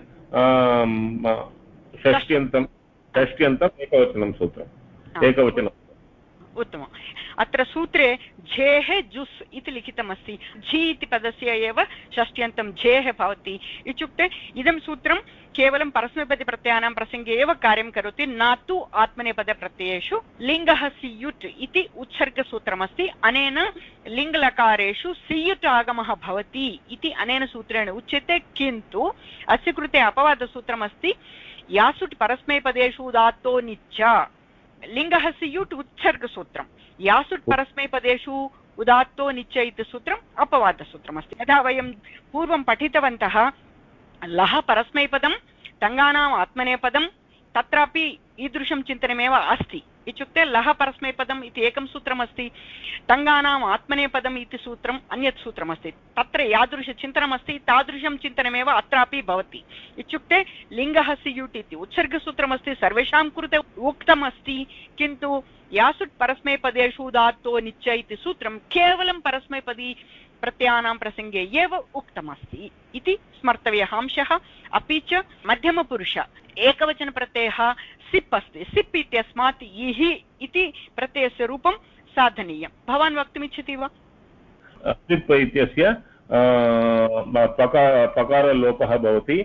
षष्ट्यन्तम् एकवचनं सूत्रम्, एकवचनम्। उत्तमम्। अत्र सूत्रे झेः जुस् इति लिखितमस्ति। झि इति पदस्य एव षष्ट्यन्तं झेः भवति। इत्युक्ते इदं सूत्रं केवलं परस्मैपदप्रत्ययानां प्रसङ्गे एव कार्यं करोति, न तु आत्मनेपदप्रत्ययेषु। लिङ्गः सियुट् इति उत्सर्गसूत्रमस्ति। अनेन लिङ्गलकारेषु सियुट् आगमः भवति इति अनेन सूत्रेण उच्यते। किन्तु अस्य कृते अपवादसूत्रमस्ति। यासुट् परस्मैपदेषु उदात्तो निच्च। लिङ्गः सियुट् उत्सर्गसूत्रं, यासुट् परस्मैपदेषु उदात्तो निच्च इति सूत्रम् अपवादसूत्रमस्ति। यथा वयं पूर्वं पठितवन्तः, लः परस्मैपदं, टङ्गानाम् आत्मनेपदं, तत्रापि ईदृशं चिन्तनमेव अस्ति इत्युक्ते लः परस्मैपदम् इति एकं सूत्रमस्ति, तङ्गानाम् आत्मनेपदम् इति सूत्रम् अन्यत् सूत्रमस्ति। तत्र यादृशचिन्तनमस्ति तादृशं चिन्तनमेव अत्रापि भवति। इत्युक्ते लिङ्गः सियुट् इति उत्सर्गसूत्रमस्ति, सर्वेषां कृते उक्तमस्ति, किन्तु यासुट् परस्मैपदेषु उदात्तो निच्च इति सूत्रं केवलं परस्मैपदी प्रत्ययानां प्रसङ्गे एव उक्तमस्ति इति स्मर्तव्यः अंशः। अपि च मध्यमपुरुष एकवचनप्रत्ययः सिप् अस्ति, सिप् इत्यस्मात् इः इति प्रत्ययस्य रूपं साधनीयं। भवान् वक्तुमिच्छति वा? सिप् इत्यस्य पकारलोपः भवति,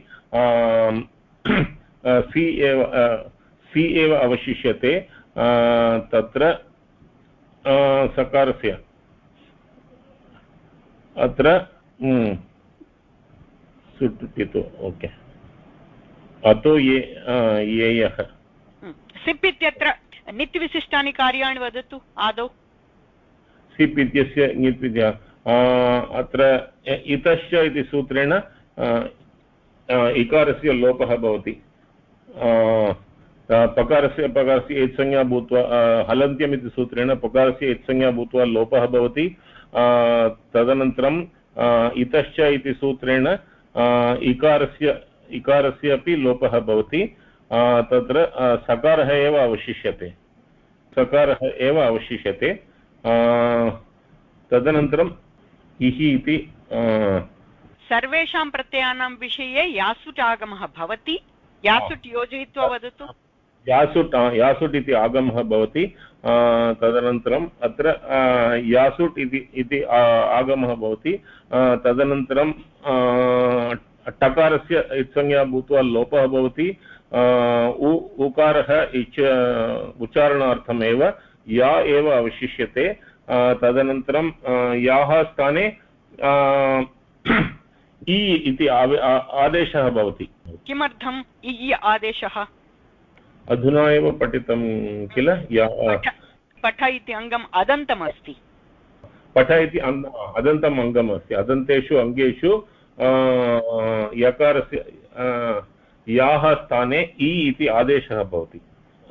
सि एव अवशिष्यते तत्र सकारस्य अत्र सुट्टितु ओके अतो येयः। सिप् इत्यत्र नित्यविशिष्टानि कार्याणि वदतु आदौ। सिप् इत्यस्य अत्र इतश्च इति सूत्रेण इकारस्य लोपः भवति, पकारस्य एत्संज्ञा भूत्वा हलन्त्यम् इति सूत्रेण पकारस्य एत्संज्ञा भूत्वा लोपः भवति। तदनन्तरं इतश्च इति सूत्रेण इकारस्य अपि लोपः भवति, तत्र सकारः एव अवशिष्यते। तदनन्तरम् इः इति सर्वेषां प्रत्ययानां विषये यासुट् आगमः भवति। यासुट् योजयित्वा वदतु। यासुट् इति आगमः भवति। तदनन्तरम् अत्र यासुट् इति आगमः भवति। तदनन्तरं टकारस्य इत्संज्ञा भूत्वा लोपः भवति। उकारः उच्चारणार्थमेव या एव अवशिष्यते। तदनन्तरं याः स्थाने इ इति आदेशः भवति। किमर्थम् इ आदेशः? अधुना एव पठितं किल। पठ इति अङ्गम् अदन्तमस्ति। पठ इति अदन्तम् अङ्गम् अस्ति। अदन्तेषु अङ्गेषु यकारस्य याः स्थाने इ इति आदेशः भवति।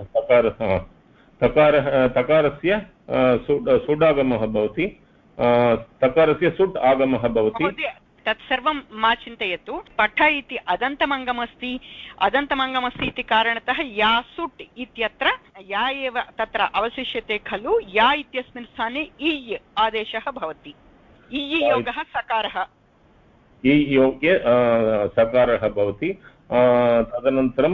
तकारस्य सुड् आगमः भवति। तकारस्य सुट् आगमः भवति। तत्सर्वं मा चिन्तयतु। पठ इति अदन्तमङ्गमस्ति इति कारणतः यासुट् इत्यत्र या एव तत्र अवशिष्यते खलु। या इत्यस्मिन् स्थाने इ आदेशः भवति। इ योगः सकारः। इ योगे सकारः भवति। तदनन्तरं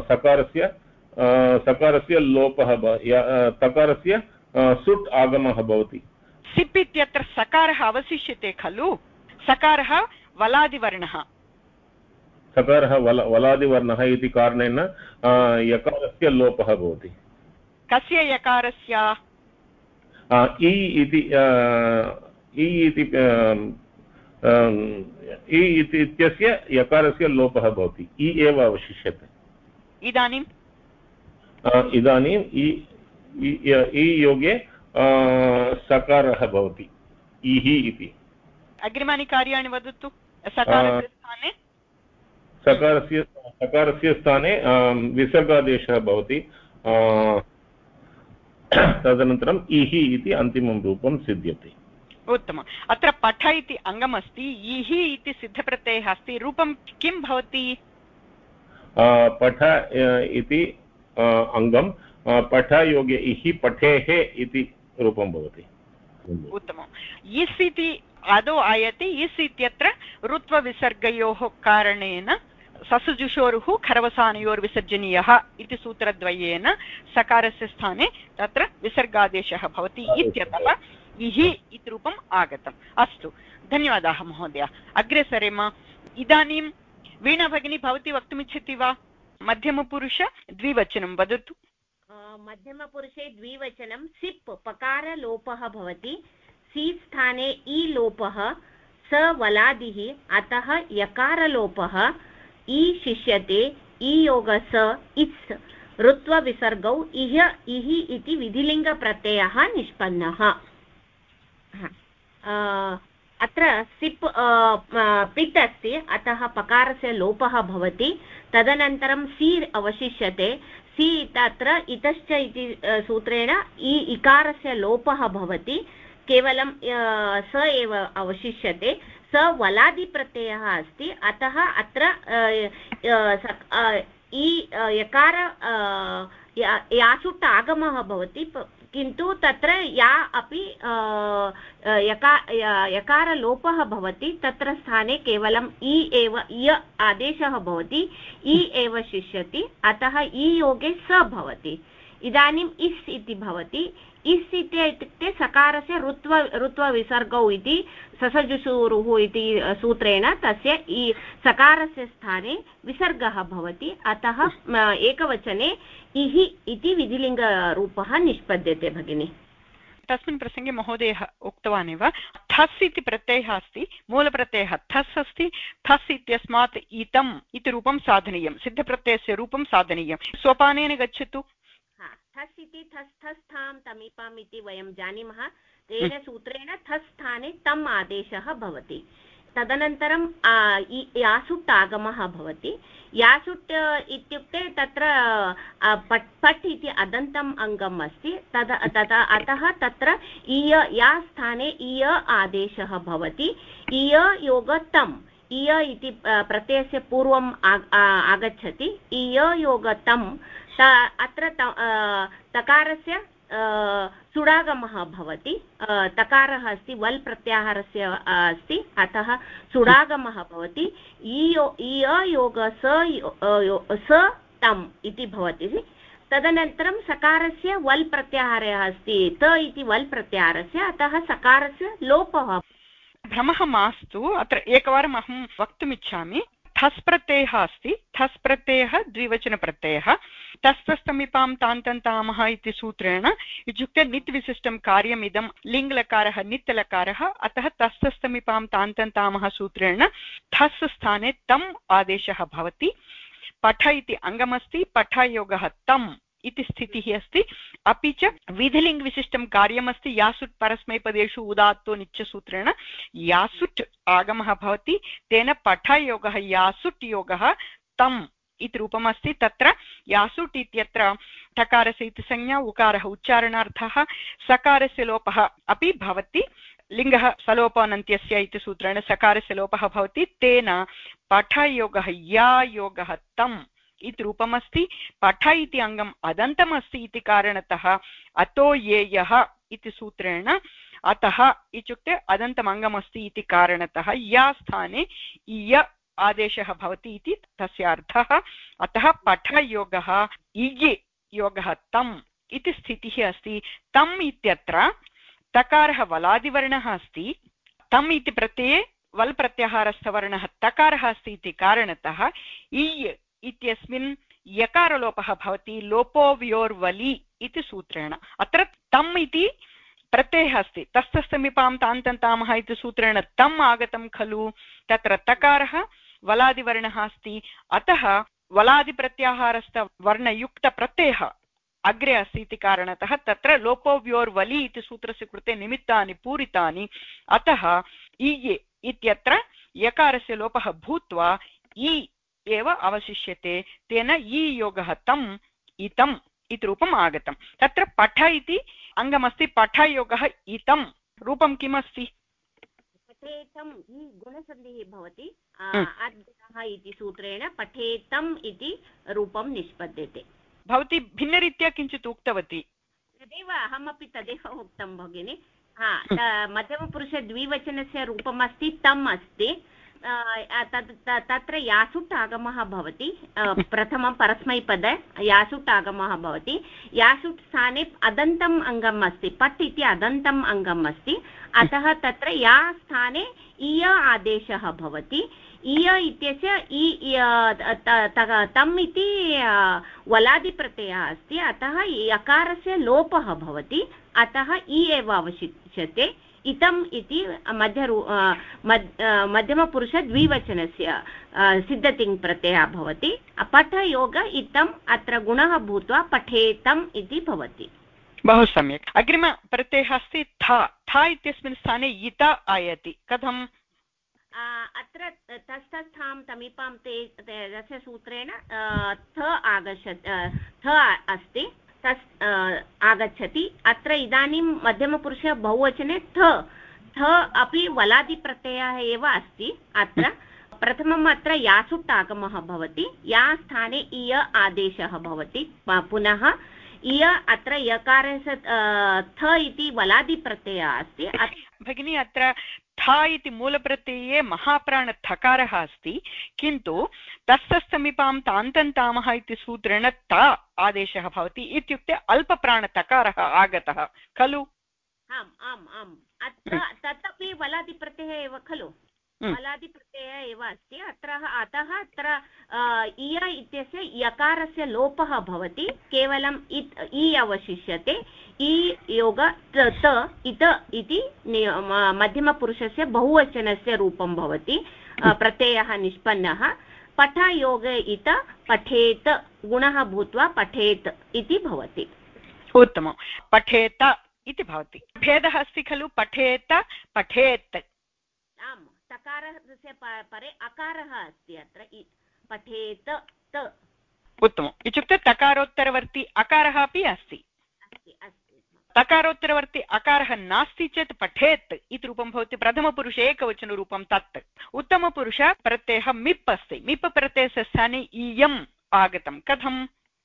सकारस्य लोपः तकारस्य सुट् आगमः भवति। सिप् इत्यत्र सकारः अवशिष्यते खलु। सकारः वलादिवर्णः। सकारः वलादिवर्णः इति कारणेन यकारस्य लोपः भवति। कस्य यकारस्य? इत्यस्य यकारस्य लोपः भवति। इ एव अवशिष्यते। इदानीं इ योगे सकारः भवति इः इति। अग्रिमानि कार्याणि वदतु। सकारस्य स्थाने सकारस्य स्थाने विसर्गादेशः भवति। तदनन्तरम् इः इति अन्तिमं रूपं सिद्ध्यति। उत्तमम्। अत्र पठ इति अङ्गमस्ति, इः इति सिद्धप्रत्ययः अस्ति। रूपं किं भवति? पठ इति अङ्गं पठयोगे इः पठेः इति रूपं भवति। उत्तमम्। इस् इति आदौ आयति। इस् इत्यत्र ऋत्वविसर्गयोः कारणेन ससुजुषोरुः खरवसानयोर्विसर्जनीयः इति सूत्रद्वयेन सकारस्य स्थाने तत्र विसर्गादेशः भवति इत्यतः इः इति रूपम् आगतम्। अस्तु, धन्यवादाः महोदय। अग्रे सरेम। इदानीं वीणा भगिनी, भवती वक्तुमिच्छति वा? मध्यमपुरुष द्विवचनं वदतु। मध्यमपुरुषे द्विवचनं सिप् पकारलोपः भवति। सी स्थाने इ लोपः, स वलादिः, अतः यकारलोपः। इ शिष्यते, इ योग स इस्, ऋत्वविसर्गौ इह इः इति विधिलिङ्गप्रत्ययः निष्पन्नः। अत्र सिप् पित् अस्ति, अतः पकारस्य लोपः भवति। तदनन्तरं सी अवशिष्यते। सी तत्र इतश्च इति सूत्रेण इकारस्य लोपः भवति, केवलं स एव अवशिष्यते। स वलादिप्रत्ययः अस्ति, अतः अत्र यकार यासुट् आगमः भवति, किन्तु तत्र या अपि यकारलोपः भवति, तत्र स्थाने केवलं इ एव य आदेशः भवति, इ एव शिष्यति, अतः इ योगे स भवति। इदानीम् इस् इति भवति। इस् इत्युक्ते सकारस्य ऋत्वविसर्गौ इति ससजुषुरुः इति सूत्रेण तस्य सकारस्य स्थाने विसर्गः भवति, अतः एकवचने इहि इति विधिलिङ्गरूपः निष्पद्यते भगिनि। तस्मिन् प्रसङ्गे महोदयः उक्तवान् एव, थस् इति प्रत्ययः अस्ति, मूलप्रत्ययः थस् अस्ति। थस् इत्यस्मात् इतम् इति रूपं साधनीयं, सिद्धप्रत्ययस्य रूपं साधनीयं। सोपानेन गच्छतु। थस् इति थस्थस्थां तमीपाम् इति वयं जानीमः, तेन सूत्रेण थस् स्थाने तम् आदेशः भवति। तदनन्तरं यासुट् आगमः भवति। यासुट् इत्युक्ते तत्र पट् इति अदन्तम् अङ्गम् अस्ति, अतः तत्र इय या स्थाने इय आदेशः भवति। इय योग तम्, इय इति प्रत्ययस्य पूर्वम् आगच्छति। इय योग तम्, अत्र तकारस्य सुडागमः भवति। तकारः अस्ति, वल् प्रत्याहारस्य अस्ति, अतः सुडागमः भवति। इय योग स तम् इति भवति। तदनन्तरं सकारस्य वल् प्रत्याहारः अस्ति, त इति वल् प्रत्याहारस्य, अतः सकारस्य लोपः। भ्रमः मास्तु, अत्र एकवारम् अहं वक्तुमिच्छामि। थस् प्रत्ययः अस्ति, थस् प्रत्ययः द्विवचनप्रत्ययः। तस्थस्थमिपां तान्तन्तामः इति सूत्रेण, इत्युक्ते नित् विशिष्टं कार्यमिदं लिङ्लकारः नित् लकारः, अतः तस्थस्थमिपां तान्तन्तामः सूत्रेण थस् स्थाने तम् आदेशः भवति। पठ इति अङ्गमस्ति, पठयोगः तम् इति स्थितिः अस्ति। अपि च विधिलिङ्गविशिष्टं कार्यमस्ति, यासुट् परस्मैपदेषु उदात्तो नित्यसूत्रेण यासुट् आगमः भवति, तेन पठयोगः यासुट् योगः तम् इति रूपमस्ति। तत्र यासुट् इत्यत्र ठकारस्य इति संज्ञा, उकारः उच्चारणार्थः, सकारस्य लोपः अपि भवति। लिङ्गः सलोपानन्त्यस्य इति सूत्रेण सकारस्य लोपः भवति, तेन पठयोगः या योगः तम् इति रूपमस्ति। पठ इति अङ्गम् अदन्तम् अस्ति इति कारणतः अतो येयः इति सूत्रेण, अतः इत्युक्ते अदन्तम् अङ्गमस्ति इति कारणतः या स्थाने इय आदेशः भवति इति तस्य अर्थः। अतः पठयोगः इये योगः तम् इति स्थितिः अस्ति। तम् इत्यत्र तकारः वलादिवर्णः अस्ति, तम् इति प्रत्यये वल् प्रत्याहारस्थवर्णः तकारः अस्ति इति कारणतः इय् इत्यस्मिन् यकारलोपः भवति, लोपो व्योर्वलि इति सूत्रेण। अत्र तम् इति प्रत्ययः अस्ति, तस्थस्थमिपां तान्तन्तामः इति सूत्रेण तम् आगतं खलु। तत्र तकारः वलादिवर्णः अस्ति, अतः वलादिप्रत्याहारस्थवर्णयुक्तप्रत्ययः अग्रे अस्ति इति कारणतः तत्र लोपो व्योर्वलि इति सूत्रस्य कृते निमित्तानि पूरितानि। अतः इये इत्यत्र यकारस्य लोपः भूत्वा इ एव अवशिष्यते, तेन इ योगः तम् इतम् इति रूपम् आगतम्। तत्र पठ इति अङ्गमस्ति, पठयोगः इतं रूपं किमस्ति? पठेतम् गुणसन्धिः भवति, अद्गुणः इति सूत्रेण पठेतम् इति रूपं निष्पद्यते। भवती भिन्नरीत्या किञ्चित् उक्तवती। तदेव अहमपि तदेव उक्तं भगिनि। मध्यमपुरुष द्विवचनस्य रूपमस्ति, तम् अस्ति। तत्र यासुट् आगमः भवति, प्रथमं परस्मैपद यासुट् आगमः भवति। यासुट् स्थाने अदन्तम् अङ्गम् अस्ति, पट् इति अदन्तम् अङ्गम् अस्ति, अतः तत्र या स्थाने इय आदेशः भवति। इय इत्यस्य तम् इति वलादिप्रत्ययः अस्ति, अतः यकारस्य लोपः भवति, अतः इ एव अवशिष्यते। इतम् इति मध्यमपुरुष द्विवचनस्य सिद्धतिङ् प्रत्ययः भवति। पठयोग इतम् अत्र गुणः भूत्वा पठेतम् इति भवति। बहु सम्यक्। अग्रिमप्रत्ययः अस्ति थ। था इत्यस्मिन् स्थाने इत आयाति कथम् अत्र तस्थस्थां समीपां तस्य सूत्रेण थ अस्ति तस् आगच्छति अत्र इदानीं मध्यमपुरुषे बहुवचने थ अपि वलादिप्रत्ययः एव अस्ति अत्र प्रथमम् अत्र यासुट् आगमः भवति या स्थाने इय आदेशः भवति पुनः इय अत्र यकारस्य थ इति वलादिप्रत्ययः अस्ति भगिनी अत्र थ इति मूलप्रत्यये महाप्राणथकारः अस्ति किन्तु तस्य समीपां तान्तन्तामः इति सूत्रेण त आदेशः भवति इत्युक्ते अल्पप्राणतकारः आगतः खलु आम् आम् आम् अत्र तदपि वलादिप्रत्ययः एव खलु वलादिप्रत्ययः एव अस्ति अतः अत्र इय इत्यस्य यकारस्य लोपः भवति केवलम् इ अवशिष्यते इ योग त इत इति मध्यमपुरुषस्य बहुवचनस्य रूपं भवति प्रत्ययः निष्पन्नः पठ योग इत पठेत गुणः भूत्वा पठेत् इति भवति उत्तमं पठेत इति भवति भेदः अस्ति खलु पठेत पठेत् आम् तकारस्य परे अकारः अस्ति अत्र पठेत त उत्तमम् इत्युक्ते तकारोत्तरवर्ती अकारः अपि अस्ति तकारोत्तरवर्ती अकारः नास्ति चेत् पठेत् इति रूपं भवति प्रथमपुरुषे एकवचनरूपं तत् उत्तमपुरुष प्रत्ययः मिप् अस्ति मिप् प्रत्ययस्य स्थाने इयम् आगतं कथम्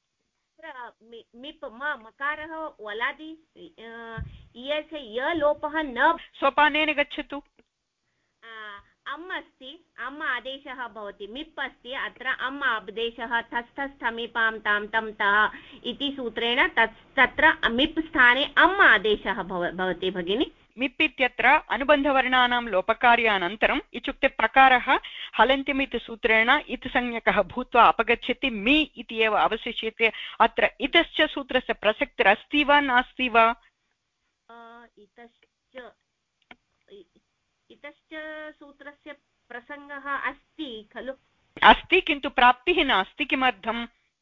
मिप् मकारः वलादि इयस्य य लोपः न सोपानेन गच्छतु अम् अस्ति अम् आदेशः भवति मिप् अस्ति अत्र अम् आदेशः तस्थस्थमीपां तां तं तः इति सूत्रेण तत्र मिप् स्थाने अम् आदेशः भवति भगिनि मिप् इत्यत्र अनुबन्धवर्णानां लोपकार्यानन्तरम् इत्युक्ते पकारः हलन्त्यम् इति सूत्रेण इति संज्ञकः भूत्वा अपगच्छति मि इति एव अवशिष्यते अत्र इतश्च सूत्रस्य प्रसक्तिरस्ति वा नास्ति वा इतश्च सूत्रस्य प्रसङ्गः अस्ति खलु अस्ति किन्तु प्राप्तिः नास्ति किमर्थम्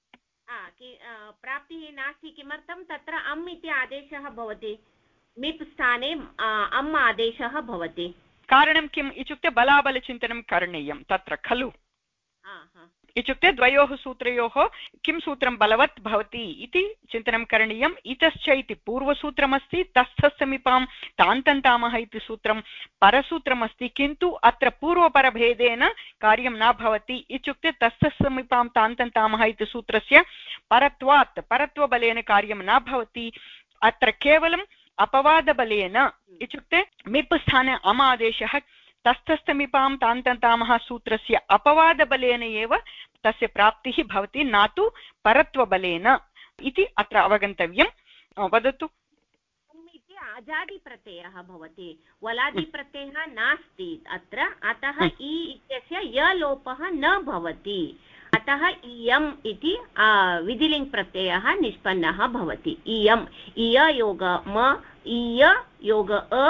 प्राप्तिः नास्ति किमर्थं तत्र अम् इति आदेशः भवति मिप् स्थाने अम् आदेशः भवति कारणं किम् इत्युक्ते बलाबलचिन्तनं करणीयं तत्र खलु इत्युक्ते द्वयोः सूत्रयोः किं सूत्रं बलवत् भवति इति चिन्तनं करणीयम् इतश्च इति पूर्वसूत्रमस्ति तस्थसमीपां तान्तन्तामः इति सूत्रं परसूत्रमस्ति किन्तु अत्र पूर्वपरभेदेन कार्यं न भवति इत्युक्ते तस्थसमीपां तान्तन्तामः इति सूत्रस्य परत्वात् परत्वबलेन कार्यं न भवति अत्र केवलम् अपवादबलेन इत्युक्ते मिप् स्थाने अमादेशः तस्थस्थमीपां तान्तन्तामः सूत्रस्य अपवादबलेन एव तस्य प्राप्तिः भवति न तु परत्वबलेन इति अत्र अवगन्तव्यं वदतु इति आजादिप्रत्ययः भवति वलादिप्रत्ययः नास्ति अत्र अतः इ इत्यस्य य लोपः न भवति अतः इयम् इति विधिलिङ्ग् प्रत्ययः निष्पन्नः भवति इयम् इय योग म इय योग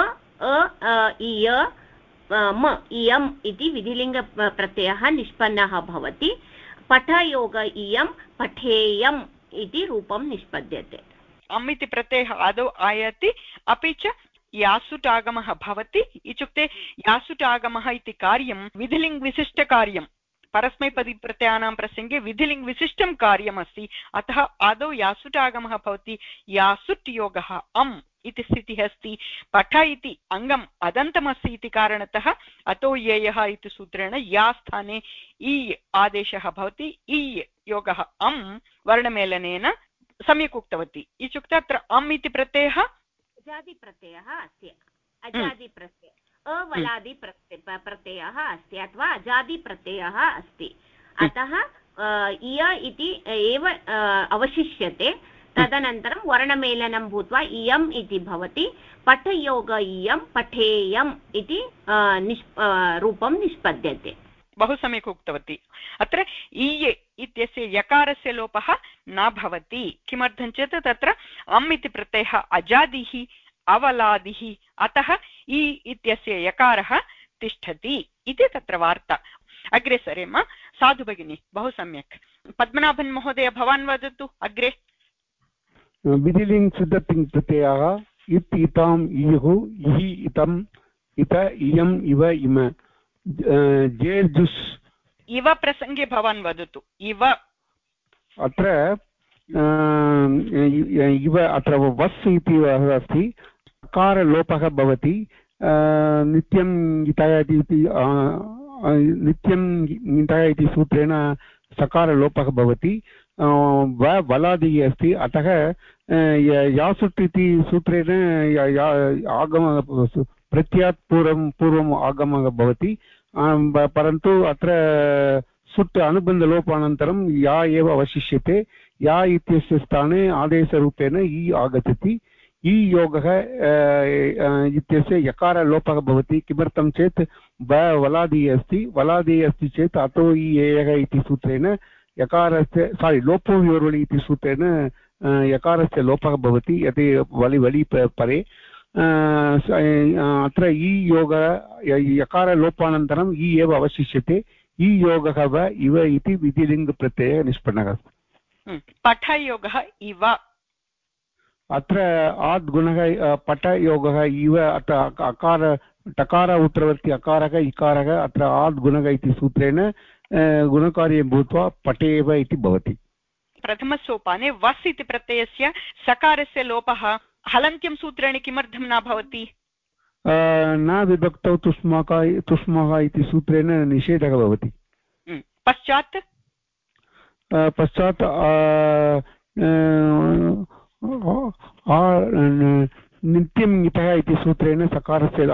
इय म इयम् इति विधिलिङ्ग प्रत्ययः निष्पन्नः भवति पठ योग इयं पठेयम् इति रूपं निष्पद्यते अम् इति प्रत्ययः आदौ आयाति अपि च यासुट् आगमः भवति इत्युक्ते यासुट् आगमः इति कार्यं विधिलिङ्ग् विशिष्टकार्यं परस्मैपदी प्रत्ययानां प्रसङ्गे विधिलिङ्ग् विशिष्टं कार्यमस्ति अतः आदौ यासुट् आगमः भवति यासुट् योगः अम् इति स्थितिः अस्ति पठ इति अङ्गम् अदन्तमस्ति इति कारणतः अतो येयः इति सूत्रेण या स्थाने इ आदेशः भवति इ योगः अम् वर्णमेलनेन सम्यक् उक्तवती इत्युक्ते अत्र अम् इति प्रत्ययः अजादिप्रत्ययः अस्ति अजादिप्रत्ययः अवलादिप्रत्ययः अस्ति अथवा अजादिप्रत्ययः अस्ति अतः इय इति एव अवशिष्यते तदनन्तरं वर्णमेलनं भूत्वा इयम् इति भवति पठयोग इयं पठेयम् इति रूपं निष्पद्यते बहु सम्यक् उक्तवती अत्र ईये इत्यस्य यकारस्य लोपः न भवति किमर्थं चेत् तत्र अम् इति प्रत्ययः अजादिः अवलादिः अतः इ इत्यस्य यकारः तिष्ठति इति तत्र वार्ता अग्रे सरेम साधु भगिनी बहु सम्यक् पद्मनाभन् महोदय भवान् वदतु अग्रे विधिलिङ्ग् सिद्धतिङ् प्रत्ययः इत् इताम् इयुः इहि इतम् इत इयम् इव इम जेर्जुस् इव प्रसङ्गे भवान् वदतु इव अत्र इव अत्र वस् इति अस्ति अकारलोपः भवति नित्यं गीतः इति नित्यं गीतः इति सूत्रेण सकारलोपः भवति वलादिः अस्ति अतः यासुट् इति सूत्रेण आगम प्रत्यात् पूर्वम् आगमः भवति परन्तु अत्र सुट् अनुबन्धलोपानन्तरं या एव अवशिष्यते या इत्यस्य स्थाने आदेशरूपेण इ आगच्छति इ योगः इत्यस्य यकारलोपः भवति किमर्थं चेत् वलादिः अस्ति चेत् अतो इ एयः इति सूत्रेण यकारस्य लोपोयोर्वलि इति सूत्रेण यकारस्य लोपः भवति यदि वलि परे अत्र इ योगः यकारलोपानन्तरम् इ एव अवशिष्यते इ योगः व इव इति विधिलिङ्गप्रत्ययः निष्पन्नः अस्ति पठयोगः इव अत्र आद्गुणः पठयोगः इव अत्र अकार टकार उत्तरवर्ति अकारः इकारः अत्र आद्गुणः इति सूत्रेण गुणकार्ये भूत्वा पटेव इति भवति प्रथमसोपाने वस् इति प्रत्ययस्य सकारस्य लोपः हलन्त्यं सूत्रेण किमर्थं न भवति न विभक्तौ तुष्मः इति सूत्रेण निषेधः भवति पश्चात् नित्यम् इतः इति सूत्रेण सकारस्य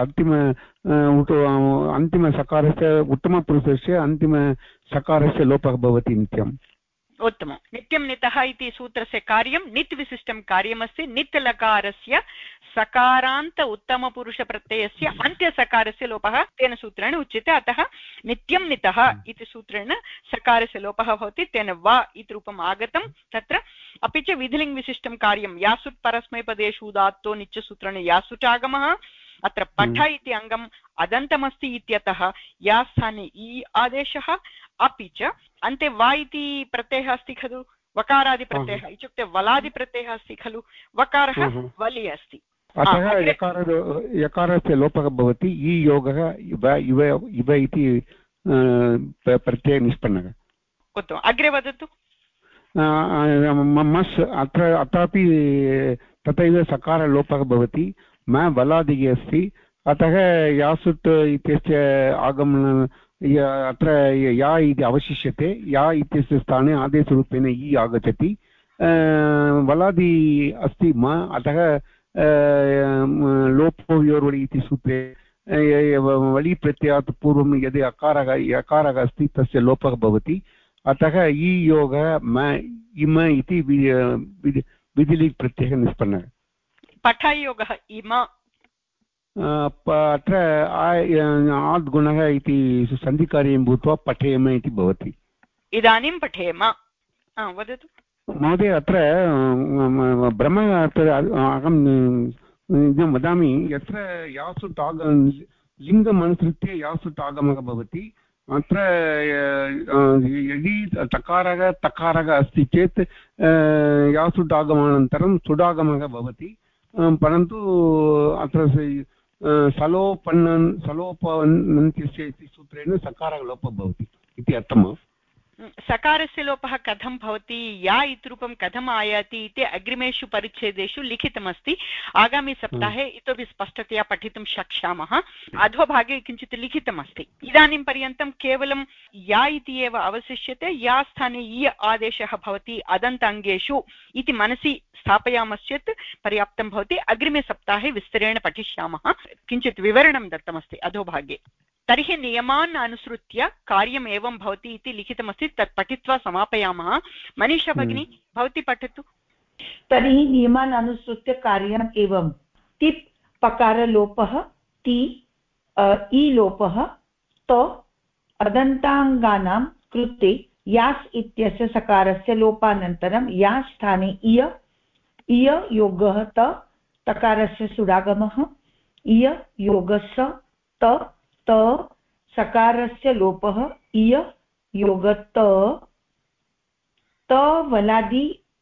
अन्तिमसकारस्य उत्तमपुरुषस्य अन्तिमसकारस्य लोपः भवति नित्यम् उत्तमं नित्यं नितः इति सूत्रस्य कार्यं नित् विशिष्टं कार्यमस्ति नित् लकारस्य सकारान्त उत्तमपुरुषप्रत्ययस्य अन्त्यसकारस्य लोपः तेन सूत्रेण उच्यते अतः नित्यं नितः इति सूत्रेण सकारस्य लोपः भवति तेन वा इति रूपम् आगतं तत्र अपि च विधिलिङ्ग् विशिष्टं कार्यं यासुट् परस्मैपदेषु उदात्तो नित्यसूत्रेण यासुट् आगमः अत्र पठ इति अङ्गम् अदन्तमस्ति इत्यतः या स्थाने इ आदेशः अपि च अन्ते वा इति प्रत्ययः अस्ति खलु वकारादिप्रत्ययः इत्युक्ते वलादिप्रत्ययः अस्ति खलु वकारः वलि अस्ति अतः यकारस्य लोपः भवति इ योगः इव इति प्रत्ययः निष्पन्नः उत्तमम् अग्रे वदतु मस् अत्रापि तथैव सकारलोपः भवति म बलादिः अस्ति अतः यासुट् इत्यस्य आगमन अत्र या इति अवशिष्यते या इत्यस्य स्थाने आदेशरूपेण इ आगच्छति वलादि अस्ति म अतः लोपोयोर्वलि इति सूत्रे वलि प्रत्ययात् पूर्वं यदि अकारः यकारः अस्ति तस्य लोपः भवति अतः इ योगः म इम इति विधिलिङ्ग् प्रत्ययः निष्पन्नः पठयोगः इम अत्र आद्गुणः इति सन्धिकार्यं भूत्वा पठेम इति भवति इदानीं पठेम वदतु महोदय अत्र भ्रमः अहं इदं वदामि यत्र यासुट् लिङ्गम् अनुसृत्य यासुट् आगमः भवति अत्र यदि तकारः तकारः अस्ति चेत् यासुट् आगमानन्तरं सुडागमः भवति परन्तु अत्र सलोपनन्त्यस्य इति सूत्रेण सकारः लोपः भवति इति अर्थम् सकारस्य लोपः कथं भवति या इति रूपं कथम् आयाति इति अग्रिमेषु परिच्छेदेषु लिखितमस्ति आगामि सप्ताहे इतोपि स्पष्टतया पठितुं शक्ष्यामः अधोभागे किञ्चित् लिखितमस्ति इदानीं पर्यन्तं केवलं या इति एव अवशिष्यते या स्थाने इ आदेशः भवति अदन्त अङ्गेषु इति मनसि स्थापयामश्चेत् पर्याप्तं भवति अग्रिमे सप्ताहे विस्तरेण पठिष्यामः किञ्चित् विवरणं दत्तमस्ति अधोभागे तर्हि नियमान् अनुसृत्य कार्यम् एवं भवति इति लिखितमस्ति तत् पठित्वा समापयामः मनीषा भगिनी भवती पठतु तर्हि नियमान् अनुसृत्य कार्यम् एवं तिप् पकारलोपः ति इ लोपः त अदन्ताङ्गानां कृते यास् इत्यस्य सकारस्य लोपानन्तरं या स्थाने इय योगः तकारस्य सुडागमः इय योगस्य त सकारस्य लोपः इय योगत त वलादि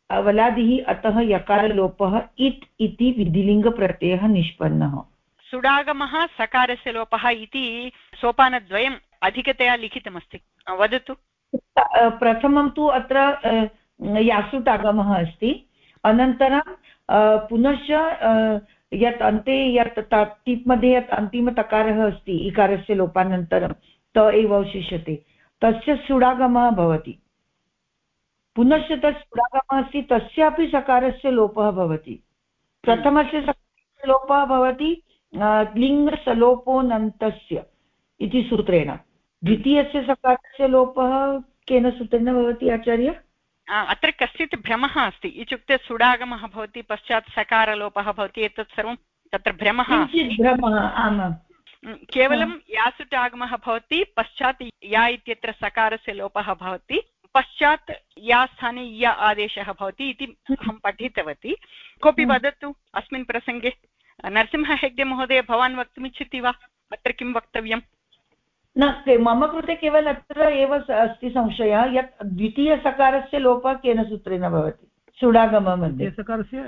वलादिः अतः यकारलोपः इत् इति विधिलिङ्गप्रत्ययः निष्पन्नः। सुडागमः सकारस्य लोपः इति सोपानद्वयम् अधिकतया लिखितमस्ति, वदतु। प्रथमं तु अत्र यासुटागमः अस्ति, अनन्तरं पुनश्च यत् अन्ते यत् टिप् मध्ये यत् अन्तिमतकारः अस्ति इकारस्य लोपानन्तरं त एव अवशिष्यते, तस्य सुडागमः भवति। पुनश्च तत् सुडागमः अस्ति, तस्यापि सकारस्य लोपः भवति। प्रथमस्य सकारस्य लोपः भवति लिङ्गसलोपोऽनन्तस्य इति सूत्रेण। द्वितीयस्य सकारस्य लोपः केन सूत्रेण भवति आचार्य? अत्र कश्चित् भ्रमः अस्ति, इत्युक्ते सुडागमः भवति, पश्चात् सकारलोपः भवति, एतत् सर्वं तत्र भ्रमः आमां। केवलं यासुटागमः भवति, पश्चात् या इत्यत्र सकारस्य लोपः भवति, पश्चात् या स्थाने य आदेशः भवति इति अहं पठितवती। कोऽपि वदतु अस्मिन् प्रसङ्गे। नरसिंह हेग्डे महोदय, भवान् वक्तुमिच्छति वा? अत्र किं वक्तव्यम्? न, मम कृते केवल अत्र एव अस्ति संशयः यत् द्वितीयसकारस्य लोपः केन सूत्रेण भवति सुडागममध्ये? सकारस्य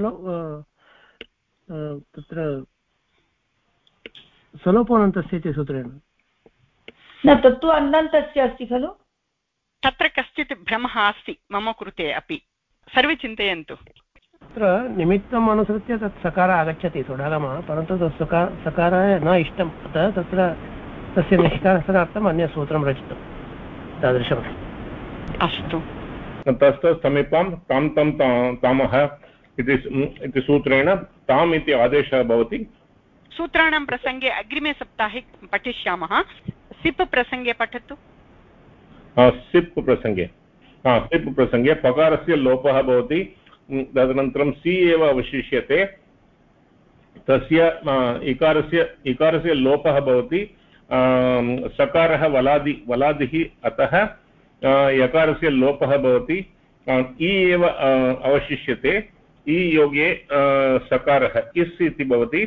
तत्र सलोपोऽनन्तस्य इति सूत्रेण। न, तत्तु अनन्तस्य अस्ति खलु। तत्र कश्चित् भ्रमः अस्ति मम कृते अपि, सर्वे चिन्तयन्तु। तत्र निमित्तम् अनुसृत्य तत् सकारः आगच्छति सुडागमः, परन्तु तत् सकाराय न इष्टम्, अतः तत्र तस्य निष्कासनार्थम् अन्यसूत्रं रचितं, तादृशमस्ति। अस्तु, तस्य समीपं तां तं तामः इति सूत्रेण ताम् इति आदेशः भवति। सूत्राणां प्रसङ्गे अग्रिमे सप्ताहे पठिष्यामः। सिप् प्रसङ्गे पठतु। सिप् प्रसङ्गे पकारस्य लोपः भवति, तदनन्तरं सि एव अवशिष्यते, तस्य इकारस्य लोपः भवति, सकारः वलादिः अतः यकारस्य लोपः भवति, इ एव अवशिष्यते, इ योगे सकारः इस् इति भवति,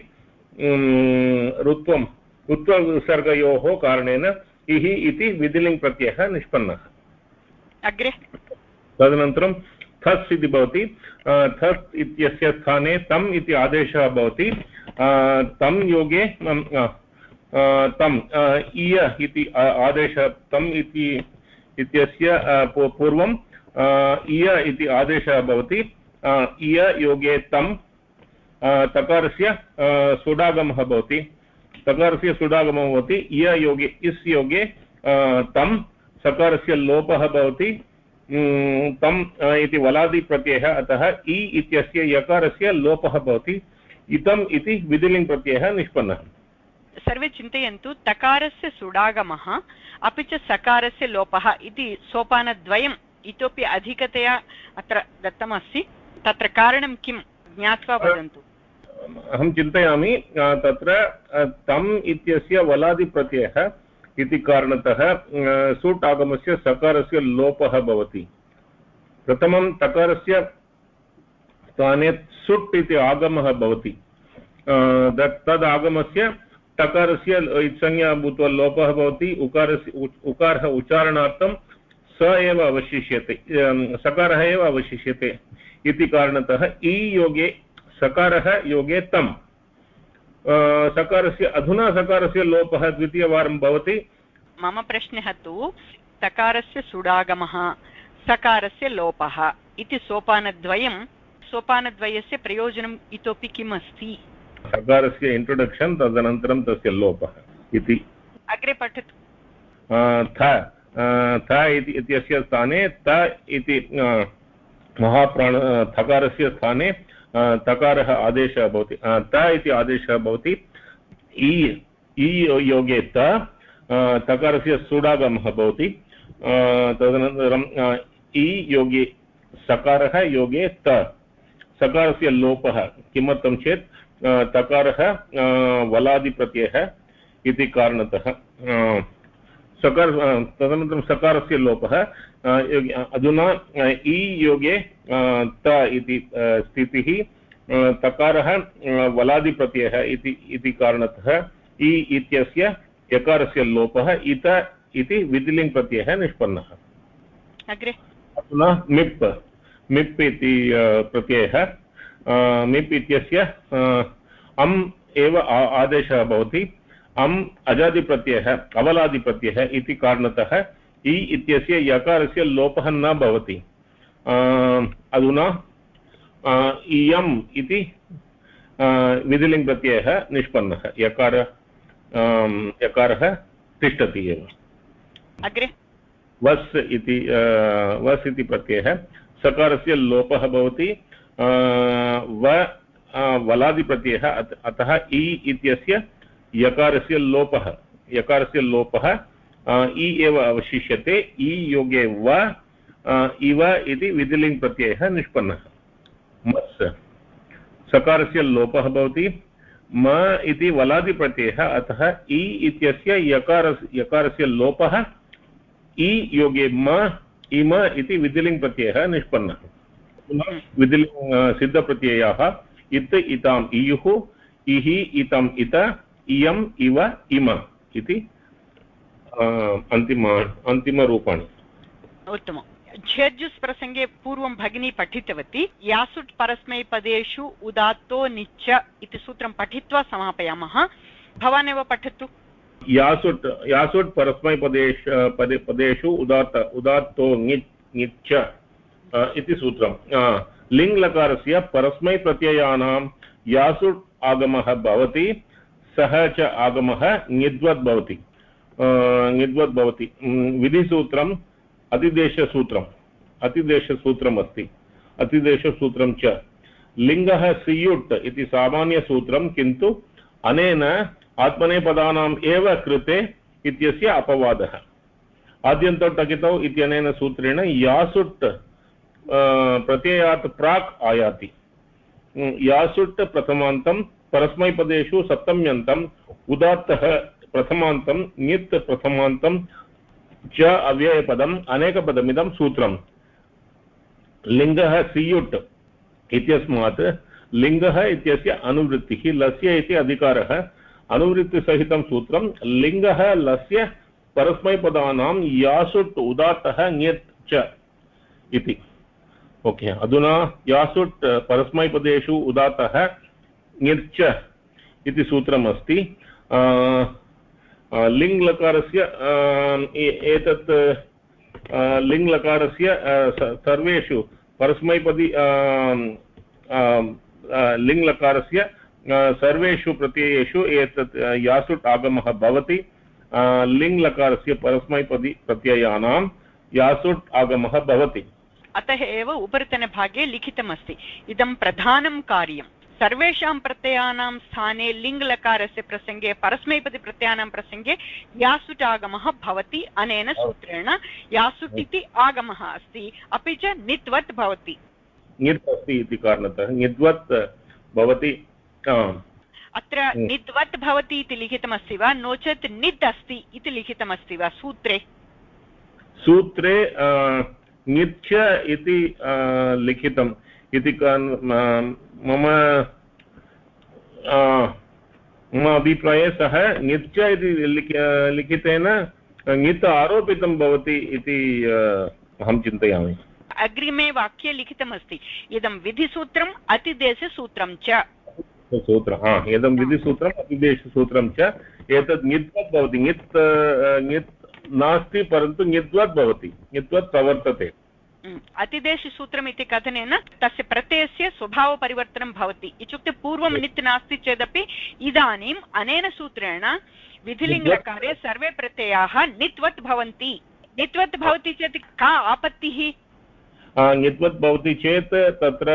उत्वविसर्गयोः कारणेन इः इति विधिलिङ् प्रत्ययः निष्पन्नः। अग्रे तदनन्तरं थस् इति भवति, थस् इत्यस्य स्थाने तम् इति आदेशः भवति, तं योगे तम् इय इति आदेशः, तम् इत्यस्य पूर्वं इय इति आदेशः भवति, इय योगे तं, तकारस्य सुडागमः भवति, तकारस्य सुडागमः भवति, इय योगे इस् योगे तं, सकारस्य लोपः भवति, तम् इति वलादि प्रत्ययः, अतः इ इत्यस्य यकारस्य लोपः भवति, इतम् इति विधिलिङ् प्रत्ययः निष्पन्नः। सर्वे चिन्तयन्तु, तकारस्य सुडागमः अपि च सकारस्य लोपः इति सोपानद्वयम् इतोपि अधिकतया अत्र दत्तमस्ति। तत्र कारणं किं ज्ञात्वा वदन्तु। अहं चिन्तयामि, तत्र तम् इत्यस्य वलादिप्रत्ययः इति कारणतः सुट् आगमस्य सकारस्य लोपः भवति। प्रथमं तकारस्य स्थाने सुट् इति आगमः भवति, तद् आगमस्य तकारस्य इत्संज्ञा भूत्वा लोपः भवति, उकारः उच्चारणार्थं स एव अवशिष्यते, सकारः एव अवशिष्यते इति कारणतः इ योगे सकारः योगे तम्, अधुना सकारस्य लोपः द्वितीयवारं भवति। मम प्रश्नः तु तकारस्य सुडागमः सकारस्य लोपः इति सोपानद्वयस्य प्रयोजनम् इतोपि किम् अस्ति? सकारस्य इंट्रोडक्शन्, तदनन्तरं तस्य लोपः इति। अग्रे पठतु। थ इत्यस्य स्थाने त इति महाप्राण थकारस्य स्थाने तकारः आदेशः भवति, त इति आदेशः भवति, इ योगे त, तकारस्य सुडागमः भवति, तदनन्तरं इ योगे सकारः योगे त, सकारस्य लोपः, किमर्थं चेत् तकारः वलादिप्रत्ययः इति कारणतः, तदनन्तरं सकारस्य लोपः, अधुना इ योगे त इति स्थितिः, तकारः वलादिप्रत्ययः इति कारणतः इ इत्यस्य यकारस्य लोपः, इत इति विधिलिङ् प्रत्ययः निष्पन्नः। अग्रे अधुना मिप् मिप् इति प्रत्ययः मिप् इत्यस्य अम् एव आदेशः भवति अम् अजादिप्रत्ययः अवलादिप्रत्ययः इति कारणतः इ इत्यस्य यकारस्य लोपः न भवति अधुना इयम् इति विधिलिङ्गप्रत्ययः निष्पन्नः यकारः तिष्ठति एव अग्रे वस् इति प्रत्ययः सकारस्य लोपः भवति वलादिप्रत्ययः अतः इ इत्यस्य यकारस्य लोपः इ एव अवशिष्यते इ योगे व इव इति विधिलिङ्गप्रत्ययः निष्पन्नः मस् सकारस्य लोपः भवति म इति वलादिप्रत्ययः अतः इ इत्यस्य यकारस्य लोपः इ योगे म इम इति विधिलिङ्गप्रत्ययः निष्पन्नः सिद्धप्रत्ययाः इत इताम् इयुः इहि इतम् इत इयम् इव इम इति अन्तिमरूपाणि उत्तमम् झेर्जुस् प्रसङ्गे पूर्वं भगिनी पठितवती यासुट् परस्मैपदेषु उदात्तो निच्च इति सूत्रं पठित्वा समापयामः भवान् एव पठतु यासुट् परस्मैपदेषु उदात्तो निच्च इति सूत्रं लिङ् लकारस्य परस्मैप्रत्ययानां यासुट् आगमः भवति सः च आगमः ङिद्वत् भवति विधिसूत्रम् अतिदेशसूत्रम् अस्ति अतिदेशसूत्रं च लिङ्गः सियुट् इति सामान्यसूत्रं किन्तु अनेन आत्मनेपदानाम् एव कृते इत्यस्य अपवादः आद्यन्तौ टकितौ इत्यनेन सूत्रेण यासुट् प्रत्ययात् प्राक् आयाति यासुट् प्रथमान्तं परस्मैपदेषु सप्तम्यन्तम् उदात्तः प्रथमान्तं ङित् प्रथमान्तं च अव्ययपदम् अनेकपदमिदं सूत्रम् लिङ्गः सियुट् इत्यस्मात् लिङ्गः इत्यस्य अनुवृत्तिः लस्य इति अधिकारः अनुवृत्तिसहितं सूत्रं लिङ्गः लस्य परस्मैपदानां यासुट् उदात्तः ङित् च इति ओके अधुना यासुट् परस्मैपदेषु उदात्तः ङित् च इति सूत्रम् अस्ति लिङ् लकारस्य एतत् लिङ् लकारस्य सर्वेषु परस्मैपदी लिङ् लकारस्य सर्वेषु प्रत्ययेषु एतत् यासुट् आगमः भवति लिङ् लकारस्य परस्मैपदी प्रत्ययानां यासुट् आगमः भवति अतः एव उपरितनभागे लिखितमस्ति इदं प्रधानं कार्यं सर्वेषां प्रत्ययानां स्थाने लिङ् लकारस्य प्रसङ्गे परस्मैपदी प्रत्ययानां प्रसङ्गे यासुट् आगमः भवति अनेन सूत्रेण यासुट् इति आगमः अस्ति अपि च नित्वत् भवति ङित् अस्ति इति कारणतः नित्वत् भवति अत्र नित्वत् भवति इति लिखितमस्ति वा नो चेत् नित् अस्ति इति लिखितमस्ति वा सूत्रे ङित् च इति लिखितम् इति मम अभिप्राये सः ङित् च इति लिखितेन ङित् आरोपितं भवति इति अहं चिन्तयामि अग्रिमे वाक्ये लिखितमस्ति इदं विधिसूत्रम् अतिदेशसूत्रं च इदं विधिसूत्रम् अतिदेशसूत्रं च एतत् ङित्वत् भवति ङित् नास्ति परन्तु ङित्वत् भवति ङित्वत् प्रवर्तते अतिदेशसूत्रम् इति कथनेन तस्य प्रत्ययस्य स्वभावपरिवर्तनं भवति इत्युक्ते पूर्वं नित् नास्ति चेदपि इदानीम् अनेन सूत्रेण विधिलिङ्गकारे सर्वे प्रत्ययाः नित्वत् भवन्ति नित्वत् भवति चेत् का आपत्तिः नित्वत् भवति चेत् तत्र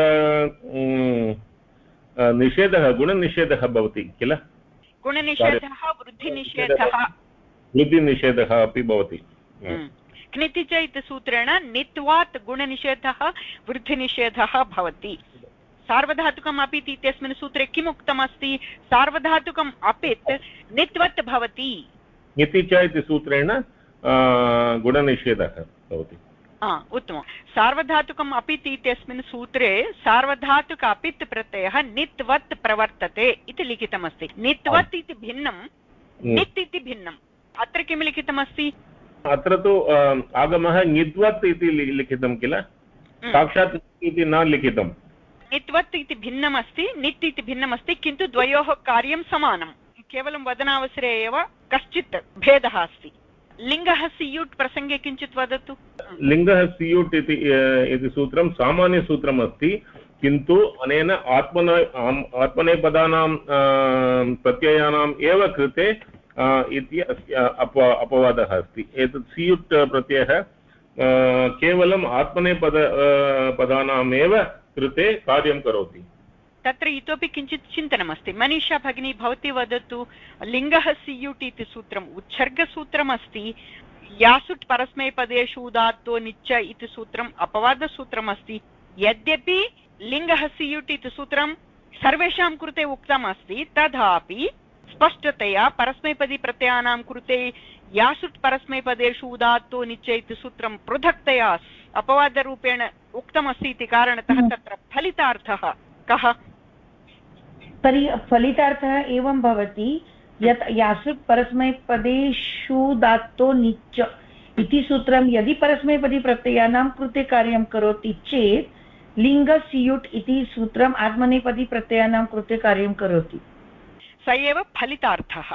निषेधः गुणनिषेधः भवति किल गुणनिषेधः वृद्धिनिषेधः अपि भवति क्निति च इति सूत्रेण नित्वात् गुणनिषेधः वृद्धिनिषेधः भवति सार्वधातुकम् अपित् इत्यस्मिन् सूत्रे किम् उक्तमस्ति सार्वधातुकम् अपित् नित्वत् भवति इति च इति सूत्रेण गुणनिषेधः भवति उत्तमं सार्वधातुकम् अपित् इत्यस्मिन् सूत्रे सार्वधातुक अपित् प्रत्ययः नित्वत् प्रवर्तते इति लिखितमस्ति नित्वत् इति भिन्नं नित् इति भिन्नम् अत्र किं लिखितमस्ति अत्र तु आगमः ङिद्वत् इति लिखितं किल साक्षात् इति न लिखितम्। नित्वत् इति भिन्नमस्ति, नित् इति भिन्नमस्ति, किन्तु द्वयोः कार्यं समानं, केवलं वदनावसरे एव कश्चित् भेदः अस्ति। लिङ्गः सियुट् प्रसङ्गे किञ्चित् वदतु। लिङ्गः सियुट् इति सूत्रं सामान्यसूत्रम् अस्ति, किन्तु अनेन आत्मनेपदानां प्रत्ययानाम् एव कृते इति अपवादः अस्ति। एतत् सियुट् प्रत्ययः केवलम् पदानामेव कृते कार्यं करोति। तत्र इतोपि किञ्चित् चिन्तनमस्ति। मनीषा भगिनी भवती वदतु, लिङ्गः सियुट् इति सूत्रम् उच्सर्गसूत्रमस्ति, यासुट् परस्मैपदेषु उदात्तो निच्च इति सूत्रम् अपवादसूत्रमस्ति। यद्यपि लिङ्गः सियुट् इति सूत्रं सर्वेषां कृते उक्तम् अस्ति, तथापि स्पष्टतया परस्मैपदी प्रत्ययानां कृते यासुट् परस्मैपदेषु उदात्तो निच्च इति सूत्रं पृथक्तया अपवादरूपेण उक्तमस्ति इति कारणतः तत्र फलितार्थः कः? तर्हि फलितार्थः एवं भवति यत् यासुट् परस्मैपदेषु दात्तो निच्च इति सूत्रं यदि परस्मैपदी प्रत्ययानां कृते कार्यं करोति चेत् लिङ्गसियुट् इति सूत्रम् आत्मनेपदी प्रत्ययानां कृते कार्यं करोति। स एव फलितार्थः।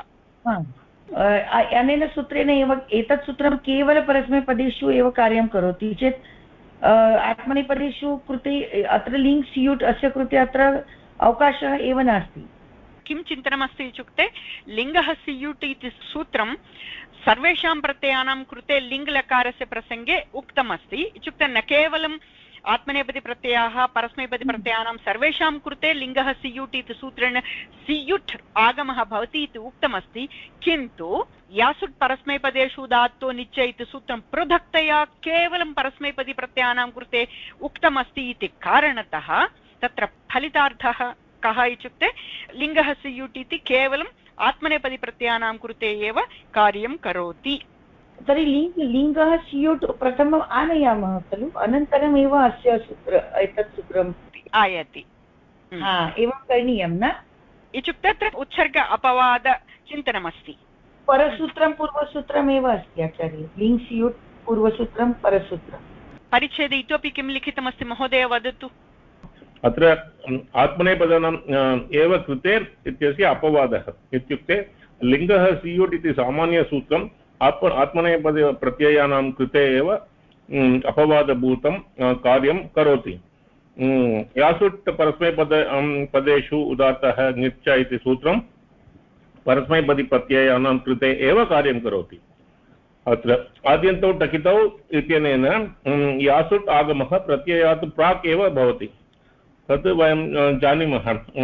अनेन सूत्रेण एव एतत् सूत्रं केवलपरस्मैपदेषु एव कार्यं करोति चेत् आत्मनेपदेषु कृते अत्र लिङ्ग् सियुट् अस्य कृते अत्र अवकाशः एव नास्ति। किं चिन्तनमस्ति इत्युक्ते, लिङ्गः सियुट् इति सूत्रं सर्वेषां प्रत्ययानां कृते लिङ्गलकारस्य प्रसङ्गे उक्तमस्ति। इत्युक्ते न केवलम् आत्मनेपदी प्रत्ययाः परस्मैपदी प्रत्ययानां सर्वेषां कृते लिङ्गः सियुट् इति सूत्रेण सियुट् आगमः भवति इति उक्तमस्ति, किन्तु यासुट् परस्मैपदेषु दात्तो निच्च इति सूत्रं पृथक्तया केवलं परस्मैपदी प्रत्ययानां कृते उक्तमस्ति इति कारणतः तत्र फलितार्थः कः इत्युक्ते लिङ्गः सियुट् इति केवलम् आत्मनेपदी प्रत्ययानां कृते एव कार्यं करोति। तर्हि लिङ्गः सियुट् प्रथमम् आनयामः खलु, अनन्तरमेव अस्य एतत् सूत्रम् आयाति। एवं करणीयं न? इत्युक्ते तत्र उत्सर्ग अपवाद चिन्तनमस्ति। परसूत्रं पूर्वसूत्रमेव अस्ति आचार्य, लिङ्ग् सियुट् पूर्वसूत्रं परसूत्रं। परिच्छेदे इतोपि किं लिखितमस्ति महोदय वदतु। अत्र आत्मनेपदानाम् एव कृते इत्यस्य अपवादः इत्युक्ते लिङ्गः सियुट् इति सामान्यसूत्रम् आत्मनेपद प्रत्ययानां कृते एव अपवादभूतं कार्यं करोति। यासुट् पदेषु उदात्तः निच्च इति सूत्रं परस्मैपदी प्रत्ययानां कृते एव कार्यं करोति। अत्र आद्यन्तौ टकितौ इत्यनेन यासुट् आगमः प्रत्ययात् प्राक् एव भवति, तत् वयं जानीमः।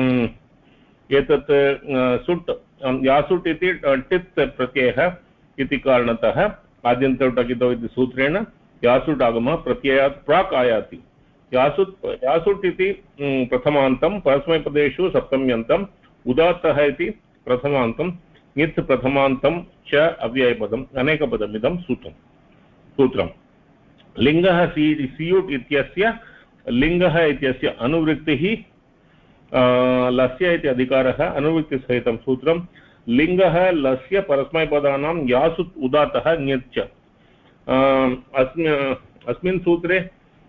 एतत् सुट् यासुट् इति टित् प्रत्ययः इति कारणतः आद्यन्तौ टकितौ इति सूत्रेण यासुट् आगमः प्रत्ययात् प्राक् आयाति। यासुट् इति प्रथमान्तं, परस्मैपदेषु सप्तम्यन्तम्, उदात्तः इति प्रथमान्तं, नित् प्रथमान्तं च अव्ययपदम्, अनेकपदमिदं सूत्रं। लिङ्गः सियुट् इत्यस्य लिङ्गः इत्यस्य अनुवृत्तिः लस्य इति अधिकारः, अनुवृत्तिसहितं सूत्रं। लिङ्गः लस्य परस्मैपदानां यासुट् उदात्तः ञ्च। अस्मिन् सूत्रे